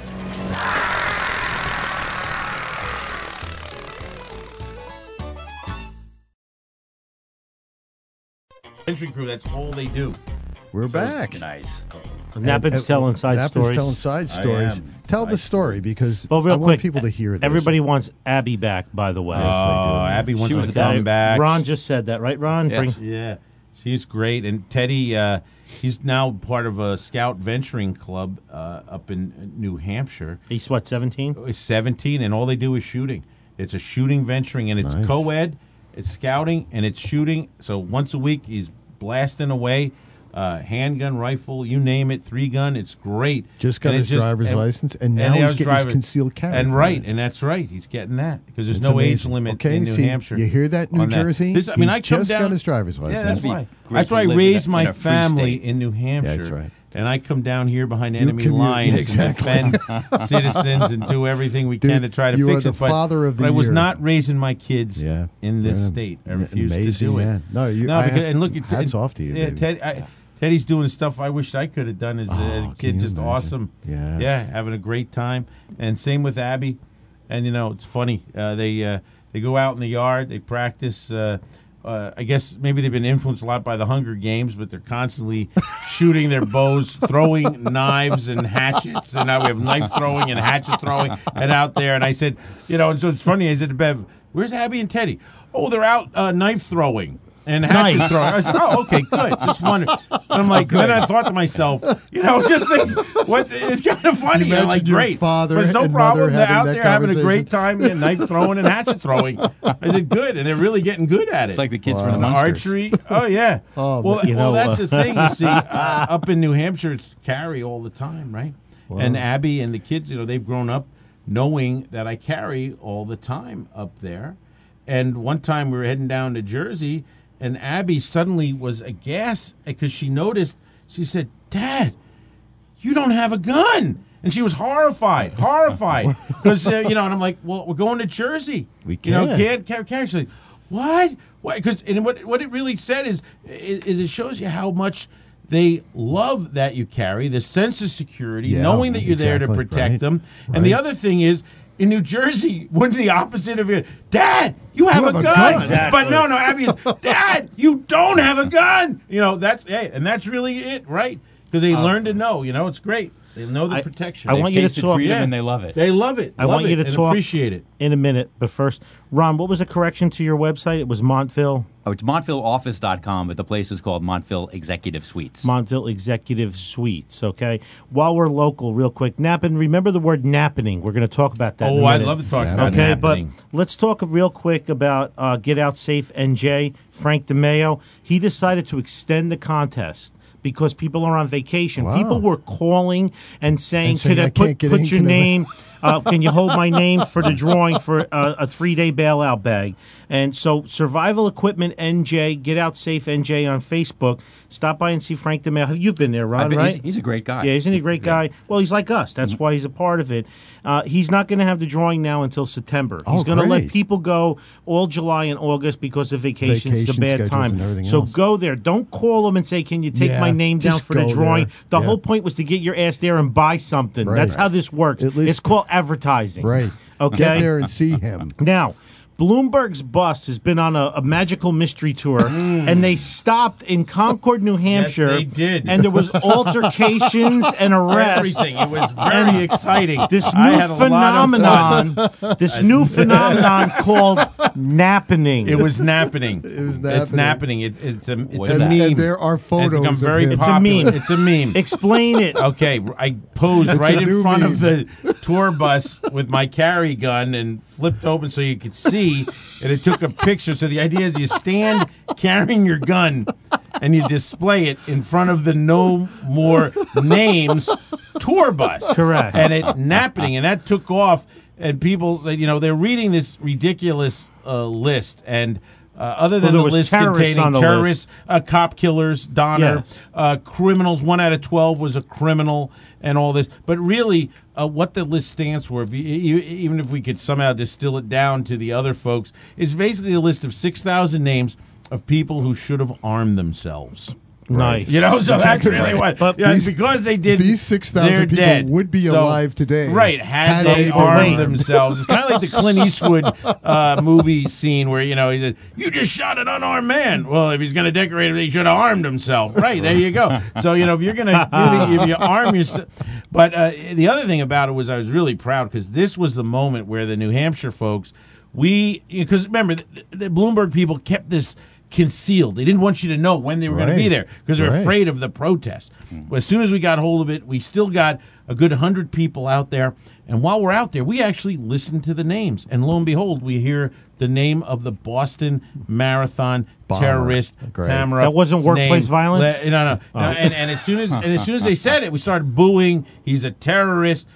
Entry crew, that's all they do. We're So it's back. Nice. Nappin's And- telling side Nappin's stories. telling side I stories. am. Tell the Side story because Well, real I want quick, people to hear this. Everybody wants Abby back, by the way. Yes, they do. Oh, Abby wants She was to the come best. back. Ron just said that, right, Ron? Yes. Bring- Yeah, she's great. And Teddy, uh, he's now part of a Scout Venturing Club uh, up in New Hampshire. he's what, seventeen? He's seventeen, and all they do is shooting. It's a shooting venturing, and it's Nice. co-ed, it's scouting, and it's shooting. So once a week, he's blasting away. Uh, handgun, rifle, you name it, three gun. It's great. Just got And his it driver's and- license, and now he he's has getting his driver- concealed carry And right, permit. and that's right. He's getting that because there's It's no age amazing. limit Okay, in New see, Hampshire. you hear that, New on Jersey? This, I mean, He I come just down, got his driver's license. Yeah, that's That'd be why. great That's to why I live in raised a- my in a free family state. in New Hampshire. That's right. And I come down here behind You enemy commute- lines exactly. and defend citizens and do everything we Dude, can to try to you fix are it. the but, father of the but I was year. not raising my kids Yeah. in this Yeah. state. I N- refused amazing to do man. it. No, you- no, I because, have- and look at hats off to you, Yeah, baby. Ted, I, Teddy's doing stuff I wish I could have done as Oh, a can kid. you Just imagine? awesome. Yeah. yeah, having a great time. And same with Abby. And you know, it's funny. Uh, they uh, they go out in the yard. They practice. Uh, uh, I guess maybe they've been influenced a lot by the Hunger Games, but they're constantly shooting their bows, throwing knives and hatchets. And now we have knife throwing and hatchet throwing and out there. And I said, you know, and so it's funny. I said to Bev, "Where's Abby and Teddy?" "Oh, they're out uh, knife throwing." And hatchet Nice. throwing. I said, "Oh, okay, good." Just wondered. And I'm like, then I thought to myself, you know, just think, what? It's kind of funny. Imagine I'm like, your great. father There's no and problem. mother They're having out that there having a great conversation. time, yeah, knife throwing and hatchet throwing. I said, good, and they're really getting good at it. It's like the kids Wow. from the And Munsters. archery. Oh yeah. Oh, well, man. You well, know, that's uh, the thing. You see, uh, up in New Hampshire, it's carry all the time, right? Wow. And Abby and the kids, you know, they've grown up knowing that I carry all the time up there. And one time we were heading down to Jersey, and Abby suddenly was aghast because she noticed. She said, "Dad, you don't have a gun." And she was horrified, horrified, because uh, you know. And I'm like, "Well, we're going to Jersey. We You know, can't. can't carry." carry. She's like, "What? What?" Because and what what it really said is, is is it shows you how much they love that you carry, the sense of security, Yeah, knowing that you're there to exactly, protect right, them. And the right. other thing is, in New Jersey, wouldn't the opposite of it? Dad, you have, have a a gun. gun. Exactly. But no, no, Abby is, Dad, you don't have a gun. You know, that's hey, and that's really it, right? Because they learn to know. You know, it's great. They know the I- protection. I They want you to Tasted talk- freedom yeah. and they love it. They love it. I love want you it, to and talk appreciate it. in a minute, but first, Ron, what was the correction to your website? It was Montville, Oh, it's montville office dot com, but the place is called Montville Executive Suites. Montville Executive Suites. Okay. While we're local, real quick, napping. Remember the word nappening. We're going to talk about that. in Oh, a I'd minute. love to talk Yeah, about Okay, happening. but let's talk real quick about uh, Get Out Safe N J. Frank DeMeo. He decided to extend the contest because people are on vacation. Wow. People were calling and saying, And saying, "Could I, "I put, can't get put in, your can I-" name uh, can you hold my name for the drawing for uh, a three-day bailout bag? And so Survival Equipment N J, Get Out Safe N J on Facebook. Stop by and see Frank DeMeo. You've been there, Ron, I've been- right? He's, he's a great guy. Yeah, isn't he a great guy? Well, he's like us. That's why he's a part of it. Uh, he's not going to have the drawing now until September. He's Oh, going to let great. people go all July and August because of vacations. It's a Vacation bad schedules time. and everything So else. go there. Don't call them and say, can you take Yeah, my name down just for the go drawing? there. The Yeah. whole point was to get your ass there and buy something. Right. That's how this works. At least- it's called advertising. Right. Okay? Get there and see him. Now, Bloomberg's bus has been on a, a magical mystery tour, and they stopped in Concord, New Hampshire. they did. And there was altercations and arrests. Everything. It was very exciting. This I new had a lot of fun. phenomenon, this new phenomenon called nappening. It was nappening. It was It's nappening. nappening. It, it's a, it's What a is that? meme. And there are It's photos become of very him. It's a popular. meme. It's a meme. Explain it. Okay, I posed It's right a in new front meme. of the tour bus with my carry gun and flipped open so you could see, and it took a picture. So the idea is you stand carrying your gun and you display it in front of the No More Names tour bus. Correct. And it nappening, and that took off, and people, said, you know, they're reading this ridiculous uh, list, and uh, other than there the was list terrorists containing on the terrorists, uh, cop killers, Donner, Yes. uh, criminals, one out of twelve was a criminal, and all this. But really, uh, what the list stands for, if you, you, even if we could somehow distill it down to the other folks, it's basically a list of six thousand names of people who should have armed themselves. Nice. You know, so Exactly that's really right. what. But yeah, these- because they did, these six thousand they're people dead. would be So- alive today right? Had, had they, they been armed armed. themselves, it's kind of like the Clint Eastwood uh, movie scene where you know he said, "You just shot an unarmed man." Well, if he's going to decorate him, he should have armed himself. Right there, you go. So you know if you're going to do the, if you arm yourself, but uh, the other thing about it was I was really proud because this was the moment where the New Hampshire folks, we because remember the, the Bloomberg people kept this concealed. They didn't want you to know when they were going to be Right. there because they're Right. afraid of the protest. But as soon as we got hold of it, we still got a good one hundred people out there. And while we're out there, we actually listen to the names. And lo and behold, we hear the name of the Boston Marathon Bomber. terrorist, Great. Pamela. That wasn't workplace violence? No, no. no. And, and as soon as and as soon as they said it, we started booing. He's a terrorist.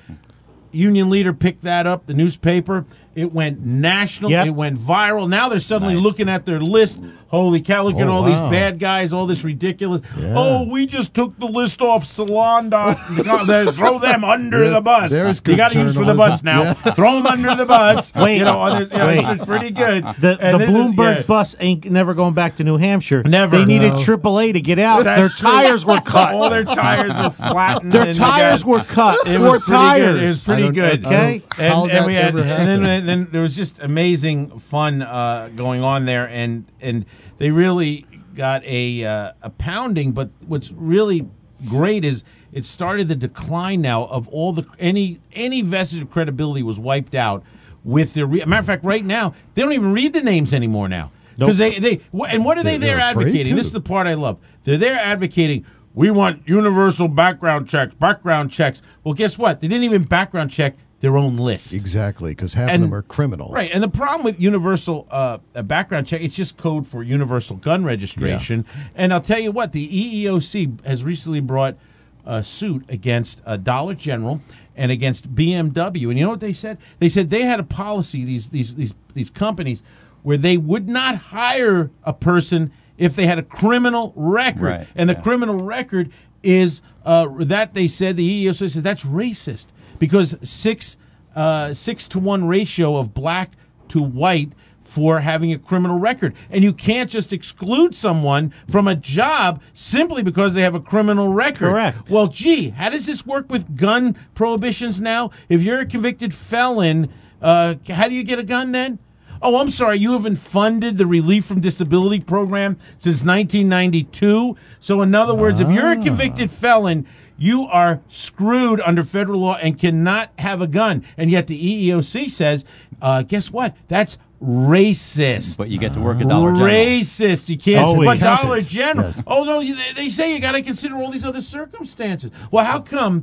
Union leader picked that up. The newspaper. It went national. Yep. It went viral. Now they're suddenly Nice. looking at their list. Holy cow! Look at Oh, all wow. these bad guys. All this ridiculous. Yeah. Oh, we just took the list off Salon. dot- Throw them under Yeah, the bus. there's You good got to use for the bus journalism. now. Yeah. Throw them under the bus. Wait. you know, others, you know, Wait. it's pretty good. The, And the this is- Bloomberg yeah. bus ain't never going back to New Hampshire. Never. They needed No. triple A to get out. That's Their true. tires were cut. All their tires are flattened. Their and they tires got- were cut. It Four was pretty tires. good. It was pretty I don't- good. I don't- Okay. And, how and that we had, ever and then, happened. then there was just amazing fun uh, going on there, and and they really got a uh, a pounding. But what's really great is it started the decline now of all the any any vestige of credibility was wiped out with the re- matter of fact. Right now, they don't even read the names anymore now because they they wh- and what are they They- they're there afraid advocating? to. This is the part I love. They're there advocating. We want universal background checks, background checks. Well, guess what? They didn't even background check their own list. Exactly, because half And- of them are criminals. Right, and the problem with universal uh, a background check, it's just code for universal gun registration. And I'll tell you what, the E E O C has recently brought a suit against uh, Dollar General and against B M W. And you know what they said? They said they had a policy, these these these these companies, where they would not hire a person if they had a criminal record. Right, And the yeah. criminal record is uh, that they said the E E O C said that's racist because six uh, six to one ratio of black to white for having a criminal record, and you can't just exclude someone from a job simply because they have a criminal record. Correct. Well, gee, how does this work with gun prohibitions now? If you're a convicted felon, uh, how do you get a gun then? Oh, I'm sorry, you haven't funded the Relief from Disability program since nineteen ninety-two. So, in other words, if you're a convicted felon, you are screwed under federal law and cannot have a gun. And yet the E E O C says, uh, guess what? That's racist. But you get to work at Dollar General. Racist. You can't. Always. But Dollar Counted. General. Yes. Oh no, you- they, they say you got to consider all these other circumstances. Well, how come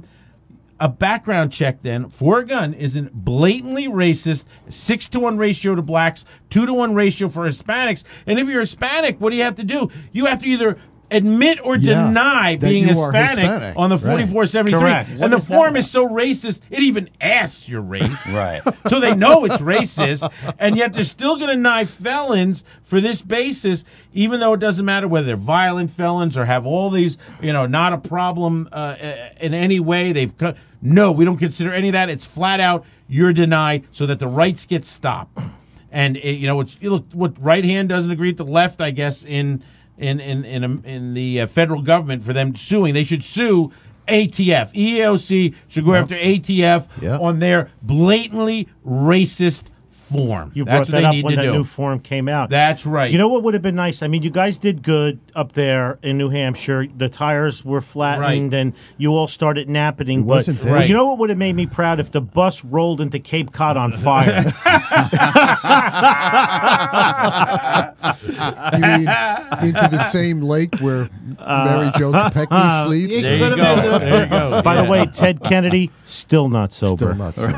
a background check then for a gun isn't blatantly racist? Six to one ratio to blacks, two to one ratio for Hispanics. And if you're Hispanic, what do you have to do? You have to either admit or Yeah, deny that being you are Hispanic, Hispanic. on the Right. forty-four seventy-three. Correct. And What the is that form about? is so racist, it even asks your race. Right. So they know it's racist, and yet they're still going to deny felons for this basis, even though it doesn't matter whether they're violent felons or have all these, you know, not a problem uh, in any way. They've co- no, we don't consider any of that. It's flat out you're denied, so that the rights get stopped. And it, you know, it's you look what right hand doesn't agree with the left, I guess, in in in in, um, in the uh, federal government for them suing. They should sue A T F. E A O C should go Yep. after A T F Yep. on their blatantly racist form. You That's brought what that they up need when to that do. new form came out. That's right. You know what would have been nice? I mean, you guys did good up there in New Hampshire. The tires were flattened, Right. and you all started napping. It wasn't but there. Right. you know what would have made me proud if the bus rolled into Cape Cod on fire. You mean into the same lake where Mary Jo Kopechne sleeps? it there you could've go. been the- There you go. By Yeah. the way, Ted Kennedy still not sober. Still not sober.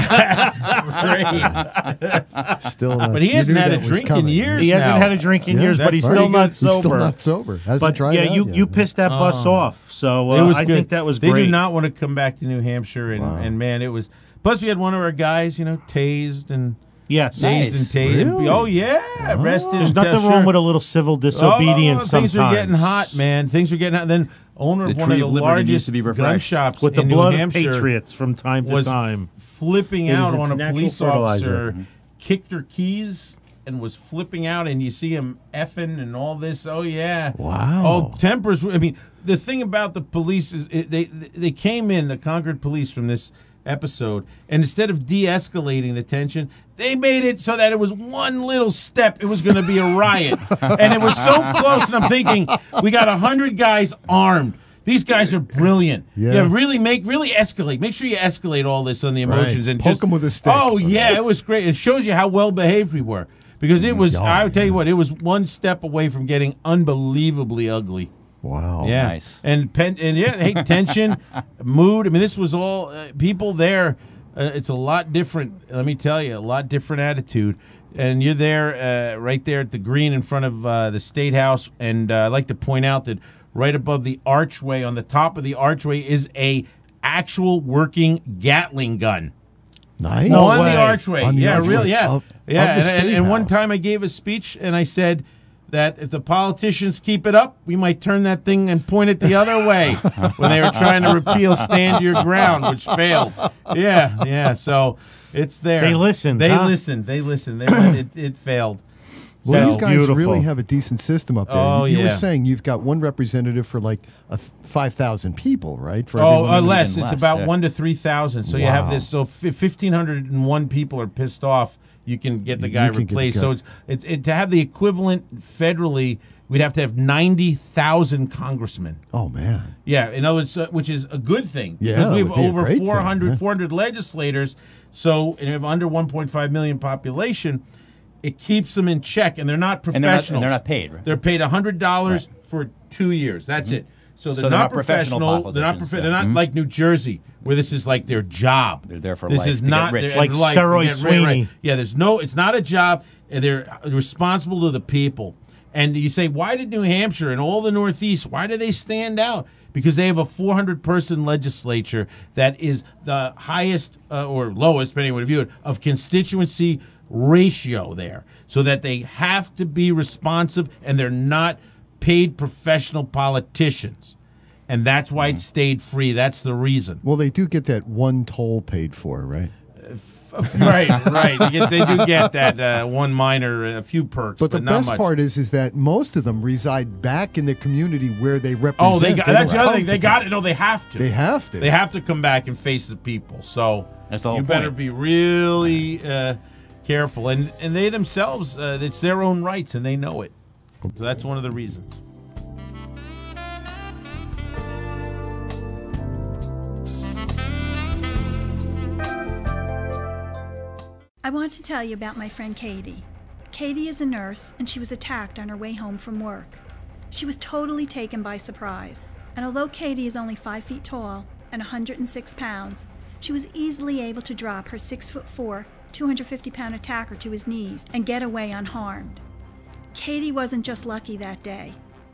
Great. Still not. But he you hasn't knew had a that was drink in coming. years. He hasn't now. had a drink in Yeah, years, but that's he's pretty still good. not He's sober. still not sober. Hasn't But tried yeah, it out you yet. you pissed that bus Oh. off. So uh, It was I good. think that was they great. do not want to come back to New Hampshire, and, Wow. and man, it was. Plus, we had one of our guys, you know, tased and Yes. Nice. tased and tased. Really? Oh yeah, arrested. There's nothing Sure. wrong with a little civil disobedience Oh, sometimes. things are getting hot, man. Things are getting hot. Then owner of The one tree of of the liberty needs largest to be gun refreshed. shops With the in New blood of Hampshire patriots from time to was time. flipping It is out its on a natural police fertilizer. officer, kicked her keys and was flipping out, and you see him effing and all this. Oh yeah, Wow. Oh, tempers. I mean, the thing about the police is it, they they came in the Concord police from this episode, and instead of de-escalating the tension, they made it so that it was one little step, it was going to be a riot, and it was so close. And I'm thinking, we got a hundred guys armed. These guys are brilliant. Yeah. really make really escalate. Make sure you escalate all this on the emotions Right. and Poke just 'em with a stick. Oh yeah, it was great. It shows you how well behaved we were because it was. Oh, I'll tell yeah. you what, it was one step away from getting unbelievably ugly. Wow. Yeah, Nice. and pen, and yeah, hey, tension, mood. I mean, this was all uh, people there. Uh, it's a lot different. Let me tell you, a lot different attitude. And you're there, uh, right there at the green in front of uh, the State House. And uh, I'd like to point out that right above the archway, on the top of the archway, is a actual working Gatling gun. Nice. No on way. the archway. On the yeah, archway really, yeah. of- yeah, of the and, and, State and one House. time I gave a speech and I said that if the politicians keep it up, we might turn that thing and point it the other way when they were trying to repeal Stand Your Ground, which failed. Yeah, yeah. So it's there. They listened, They huh? listened. They listened. They went, it, it failed. Well, So- these guys beautiful. really have a decent system up there. Oh, you yeah. were saying you've got one representative for like a th- five thousand people, right? For Oh, everyone uh, in the- less. even It's less, about yeah. one to three thousand. So you have Wow. this. So if fifteen hundred and one people are pissed off, you can get the You guy can get the replaced. guy. So it's, it's it, to have the equivalent federally, we'd have to have ninety thousand congressmen. Oh man. Yeah, in other words, uh, which is a good thing. Yeah, because we that have would be a over great thing, four hundred, yeah. four hundred legislators. So and we have under one point five million population. It keeps them in check, and they're not And they're not, professionals. and they're not paid, right? They're paid one hundred dollars for two years. That's it. So they're, So they're not, not professional professional. They're not. politicians, Prof- yeah. They're not Mhm. like New Jersey, where this is like their job. They're there for this life, is to get not rich. their- Like life, to steroid get- right, right. Sweeney. Yeah, there's no. It's not a job. And they're responsible to the people. And you say, why did New Hampshire and all the Northeast? Why do they stand out? Because they have a four hundred person legislature that is the highest uh, or lowest, depending on how you view it, of constituency ratio there, so that they have to be responsive and they're not paid professional politicians. And that's why it stayed free. That's the reason. Well, they do get that one toll paid for, right? right, right. They, get, they do get that uh, one minor, a few perks, But but, the not best much. part is, is that most of them reside back in the community where they represent. Oh, they got, that's don't the other come thing. They to- got it. No, they have to. They have to. They have to come back and face the people. So That's the whole you better point. be really uh, careful. And and they themselves, uh, it's their own rights, and they know it. So that's one of the reasons. I want to tell you about my friend Katie. Katie is a nurse, and she was attacked on her way home from work. She was totally taken by surprise, and although Katie is only five feet tall and one hundred six pounds, she was easily able to drop her six foot four, two hundred fifty pound attacker to his knees and get away unharmed. Katie wasn't just lucky that day.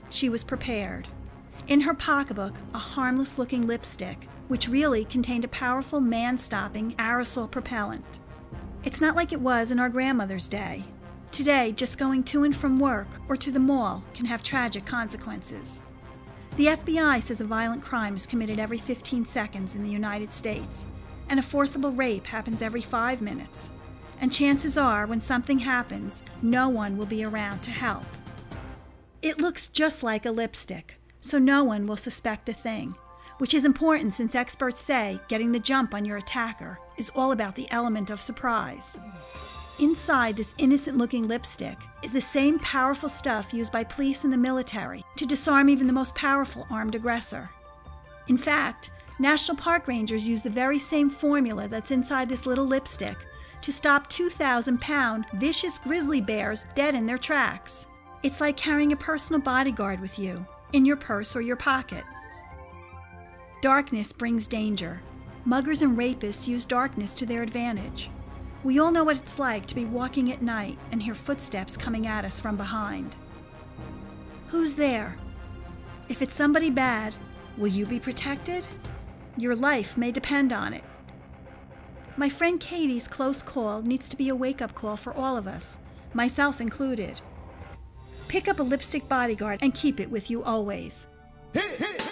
She was prepared. In her pocketbook, a harmless-looking lipstick, which really contained a powerful man-stopping aerosol propellant. It's not like it was in our grandmother's day. Today, just going to and from work or to the mall can have tragic consequences. The F B I says a violent crime is committed every fifteen seconds in the United States, and a forcible rape happens every five minutes. And chances are, when something happens, no one will be around to help. It looks just like a lipstick, so no one will suspect a thing, which is important since experts say getting the jump on your attacker is all about the element of surprise. Inside this innocent-looking lipstick is the same powerful stuff used by police and the military to disarm even the most powerful armed aggressor. In fact, National Park Rangers use the very same formula that's inside this little lipstick to stop two thousand pound vicious grizzly bears dead in their tracks. It's like carrying a personal bodyguard with you, in your purse or your pocket. Darkness brings danger. Muggers and rapists use darkness to their advantage. We all know what it's like to be walking at night and hear footsteps coming at us from behind. Who's there? If it's somebody bad, will you be protected? Your life may depend on it. My friend Katie's close call needs to be a wake-up call for all of us, myself included. Pick up a lipstick bodyguard and keep it with you always. Hit it, hit it.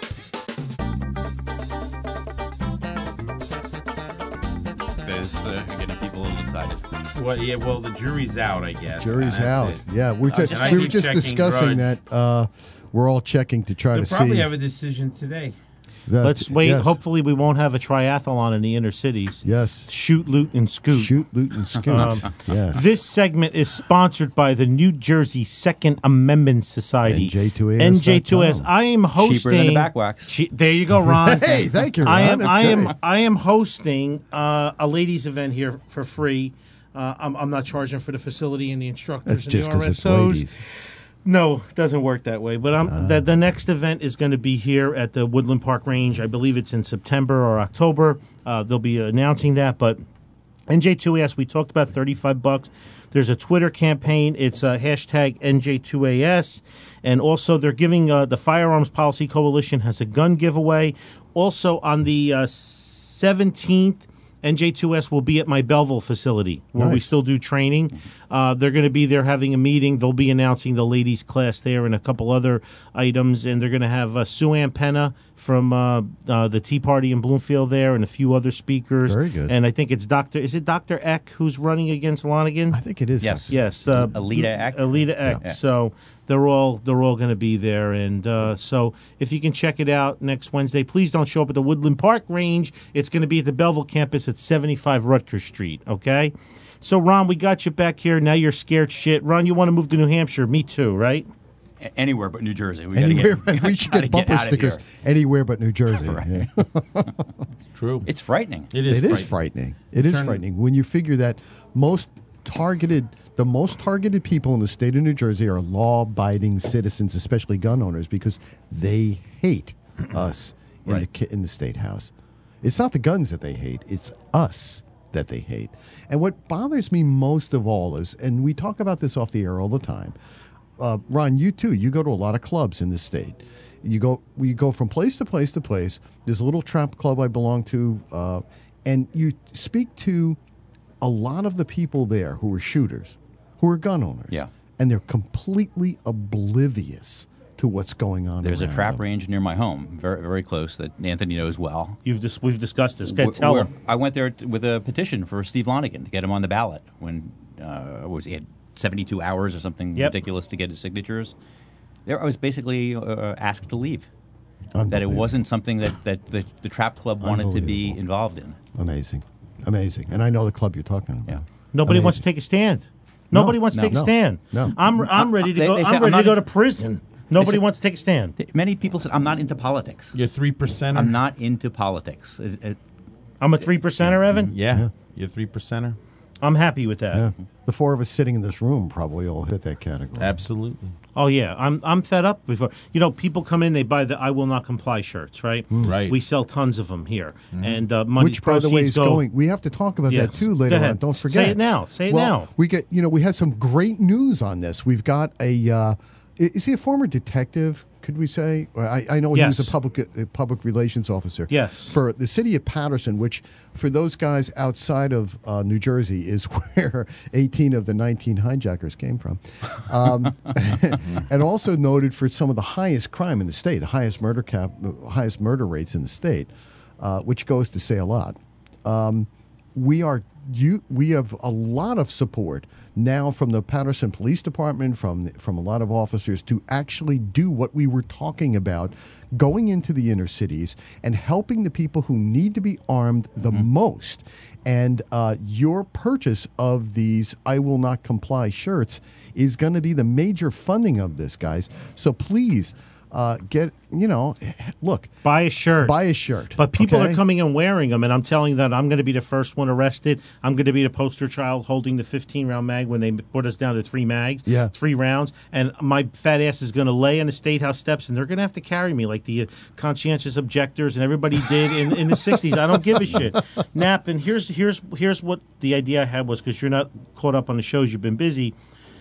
There's uh, getting people a little excited. Well, yeah. Well, the jury's out, I guess. Jury's That's out. it. Yeah, we're Uh, just, and I we were keep just checking discussing Grudge. that. Uh, we're all checking to try They'll to probably see. have a decision today. that- Let's wait. yes, Hopefully, we won't have a triathlon in the inner cities. Yes. Shoot, loot, and scoot. Shoot, loot, and scoot. Um, yes. This segment is sponsored by the New Jersey Second Amendment Society. N J two A S N J two A S. dot com. I am hosting. Cheaper than the back wax. Che- there you go, Ron. Hey, thank you, Ron. I am. That's I am. great. I am hosting uh, a ladies' event here for free. Uh, I'm, I'm not charging for the facility and the instructors That's and just the because it's R S Os. ladies. No, it doesn't work that way. But I'm, Ah. the, the next event is going to be here at the Woodland Park Range. I believe it's in September or October. Uh, they'll be announcing that. But N J two A S, we talked about thirty-five bucks. There's a Twitter campaign. It's uh, hashtag N J two A S. And also they're giving, uh, the Firearms Policy Coalition has a gun giveaway. Also on the uh, seventeenth, N J two S will be at my Belleville facility where we Nice. still do training. Uh, they're going to be there having a meeting. They'll be announcing the ladies' class there and a couple other items. And they're going to have uh, Sue Ann Penna from uh, uh, the Tea Party in Bloomfield there and a few other speakers. Very good. And I think it's Doctor Is it Doctor Eck who's running against Lonigan? I think it is. Yes. Yes, uh, Alita Eck. Alita Eck. Yeah. So they're all they're all going to be there, and uh, so if you can check it out next Wednesday, please don't show up at the Woodland Park Range. It's going to be at the Belleville campus at seventy-five Rutgers Street. Okay. So Ron, we got you back here. Now you're scared shit. Ron, you want to move to New Hampshire? Me too, right? A- Anywhere but New Jersey. We gotta Anywhere, get, we should gotta get bumper out of stickers here. anywhere but New Jersey. Yeah. True. It's frightening. It is. It is frightening. frightening. It is Turn- frightening when you figure that most targeted, the most targeted people in the state of New Jersey are law-abiding citizens, especially gun owners, because they hate us in Right. the ki- in the state house. It's not the guns that they hate; it's us that they hate. And what bothers me most of all is, and we talk about this off the air all the time. Uh, Ron, you too. You go to a lot of clubs in the state. You go, we go from place to place to place. There's a little trap club I belong to, uh, and you speak to a lot of the people there who are shooters, who are gun owners. Yeah. And they're completely oblivious to what's going on. There's a around trap them. range near my home, very very close, that Anthony knows well. You've dis- we've discussed this. Go Wh- ahead, tell where him. I went there t- with a petition for Steve Lonigan to get him on the ballot when uh, what was he had seventy-two hours or something Yep. ridiculous to get his signatures. There, I was basically uh, asked to leave. That it Unbelievable. wasn't something that, that the, the trap club wanted to be Unbelievable. involved in. Amazing, amazing. And I know the club you're talking about. Yeah. Nobody Amazing. wants to take a stand. Nobody wants to no, take a no, stand. no. I'm I'm ready to They- go. they say I'm I'm ready not to go in- to prison. Nobody say- wants to take a stand. Th- Many people said, I'm not into politics. You're three percent. I'm not into politics. It- it- I'm a three percenter, Evan. Yeah. Yeah. You're three percenter. I'm happy with that. Yeah. The four of us sitting in this room probably all hit that category. Absolutely. Oh yeah, I'm I'm fed up before. You know, people come in, they buy the "I will not comply" shirts, right? Right. We sell tons of them here, and uh, money Which, by the way, proceeds is go. going. We have to talk about that Yes. too Go later ahead. on. Don't Say forget. it now. Say it well, now. We get. You know, we had some great news on this. We've got a. Uh, I- Is he a former detective? Could we say? Well, I, I know he was Yes. a public uh, public relations officer. Yes. For the city of Patterson, which for those guys outside of uh, New Jersey is where eighteen of the nineteen hijackers came from, um, and also noted for some of the highest crime in the state, the highest murder cap, highest murder rates in the state, uh, which goes to say a lot. Um, we are you. We have a lot of support now from the Patterson Police Department, from from a lot of officers to actually do what we were talking about, going into the inner cities and helping the people who need to be armed the Mm-hmm. most. And uh, your purchase of these "I Will Not Comply" shirts is going to be the major funding of this, guys. So please uh, get you know, look, Buy a shirt. buy a shirt. But people okay? are coming and wearing them, and I'm telling you that I'm going to be the first one arrested. I'm going to be the poster child holding the fifteen round mag when they put us down to three mags, Yeah. three rounds, and my fat ass is going to lay on the State House steps, and they're going to have to carry me like the uh, conscientious objectors and everybody did in, in the sixties. I don't give a shit. Nap, and here's here's here's what the idea I had was, because you're not caught up on the shows, you've been busy.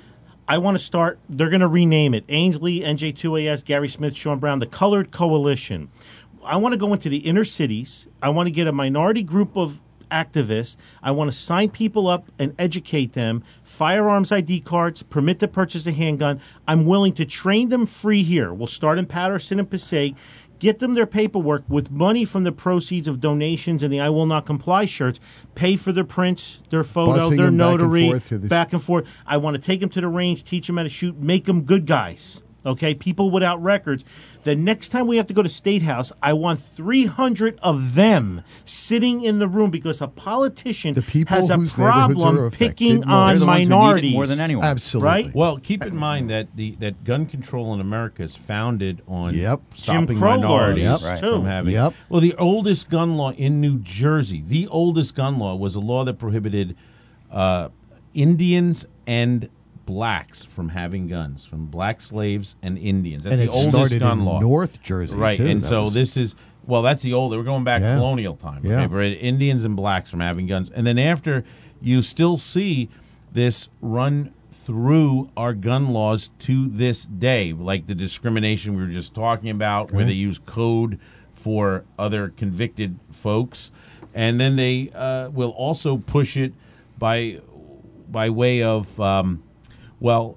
I want to start, they're going to rename it. Ainsley, N J two A S, Gary Smith, Sean Brown, the Colored Coalition. I want to go into the inner cities. I want to get a minority group of activists. I want to sign people up and educate them. Firearms I D cards, permit to purchase a handgun. I'm willing to train them free here. We'll start in Patterson and Passaic. Get them their paperwork with money from the proceeds of donations and the I Will Not Comply shirts. Pay for their prints, their photo, Bussing their them back and notary, forth to the- back and forth. I want to take them to the range, teach them how to shoot, make them good guys. Okay, people without records. The next time we have to go to State House, I want three hundred of them sitting in the room because a politician The people has a whose neighborhoods are problem affected picking most. on They're the ones who need it minorities more than anyone. Absolutely. Right? Well, keep in mind that the that gun control in America is founded on Yep. stopping Jim Crow minorities laws, Yep. from too. having. Yep. Well, the oldest gun law in New Jersey, the oldest gun law, was a law that prohibited uh, Indians and blacks from having guns, from black slaves and Indians. That's And the it oldest started gun in law, North Jersey, right? too. And That so was- this is well, that's the old. We're going back Yeah. colonial time. Okay, Yeah. right? Indians and blacks from having guns, and then after you still see this run through our gun laws to this day, like the discrimination we were just talking about, where Right. they use code for other convicted folks, and then they uh, will also push it by by way of um, well.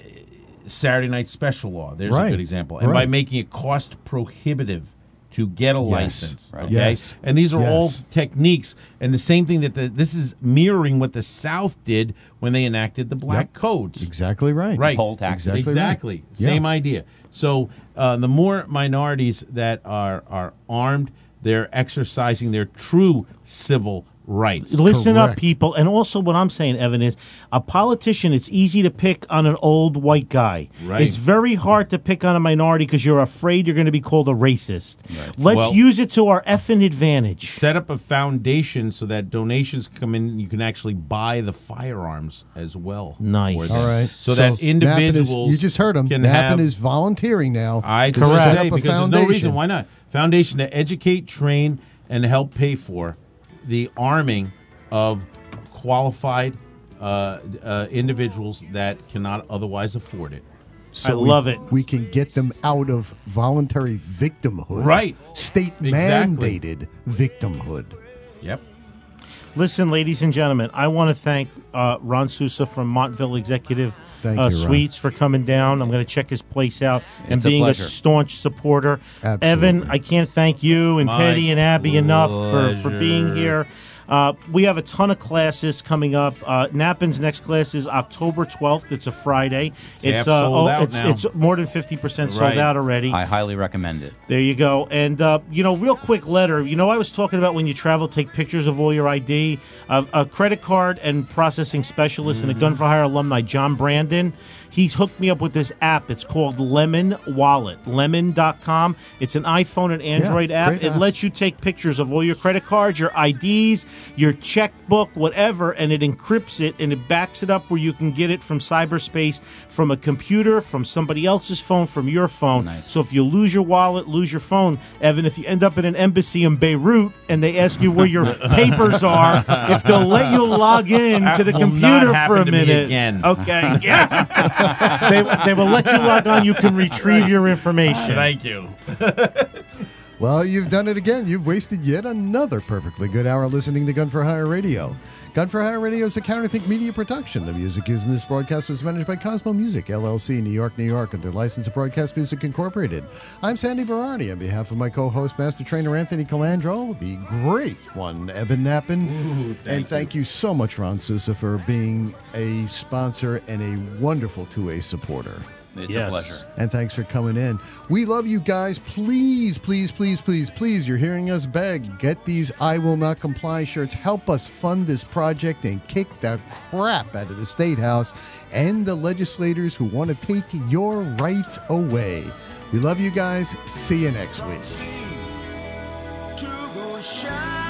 Saturday Night Special Law. There's Right. a good example. And by Right. making it cost prohibitive to get a Yes. license. Right. Okay? Yes. And these are all Yes. techniques. And the same thing that the, this is mirroring what the South did when they enacted the black Yep. codes. Exactly right. Right. Poll tax. Exactly. right. Exactly. Yeah. Same idea. So uh, the more minorities that are, are armed, they're exercising their true civil rights. Listen up, Correct. people. And also, what I'm saying, Evan, is a politician, it's easy to pick on an old white guy. Right. It's very hard to pick on a minority because you're afraid you're going to be called a racist. Let's Well- use it to our effing advantage. Set up a foundation so that donations come in and you can actually buy the firearms as well. Nice. for them. All right. So, that Nappin individuals is, you just heard him. can Nappin have, is volunteering now. I to just set say up a because there's foundation. no reason why not. Foundation to educate, train, and help pay for the arming of qualified uh, uh, individuals that cannot otherwise afford it. So I we- love it. We can get them out of voluntary victimhood. Right. State Exactly. mandated victimhood. Yep. Listen, ladies and gentlemen, I want to thank uh, Ron Sousa from Montville Executive Thank uh, you, Ron. Suites for coming down. I'm going to check his place out and It's a being a, pleasure. staunch supporter. Absolutely. Evan, I can't thank you and My Teddy and Abby enough for, for being pleasure. here. Uh, we have a ton of classes coming up. Uh, Nappin's next class is October twelfth. It's a Friday. It's half uh, sold out it's, now. it's more than fifty percent sold Right. out already. I highly recommend it. There you go. And, uh, you know, real quick letter. You know, I was talking about when you travel, take pictures of all your I D. Uh, a credit card and processing specialist and a Gun for Hire alumni, John Brandon, he's hooked me up with this app. It's called Lemon Wallet, lemon dot com. It's an iPhone and Android Yeah, app. great It app. lets you take pictures of all your credit cards, your I Ds, your checkbook, whatever, and it encrypts it and it backs it up where you can get it from cyberspace, from a computer, from somebody else's phone, from your phone. Nice. So if you lose your wallet, lose your phone, Evan, if you end up in an embassy in Beirut and they ask you where your papers are, if they'll let you log in to the Will computer not for a happen to me minute. again. Okay, yes. they, they will let you log on. You can retrieve your information. Thank you. Well, you've done it again. You've wasted yet another perfectly good hour listening to Gun for Hire Radio. Gun for Hire Radio is a Counterthink media production. The music used in this broadcast was managed by Cosmo Music, L L C, New York, New York, under license of Broadcast Music Incorporated. I'm Sandy Berardi. On behalf of my co-host, Master Trainer Anthony Calandro, the great one, Evan Nappen. Ooh, thank and thank you. you so much, Ron Sousa, for being a sponsor and a wonderful two-way supporter. It's Yes. a pleasure. And thanks for coming in. We love you guys. Please, please, please, please, please, you're hearing us beg. Get these I Will Not Comply shirts. Help us fund this project and kick the crap out of the State House and the legislators who want to take your rights away. We love you guys. See you next week. To go shine.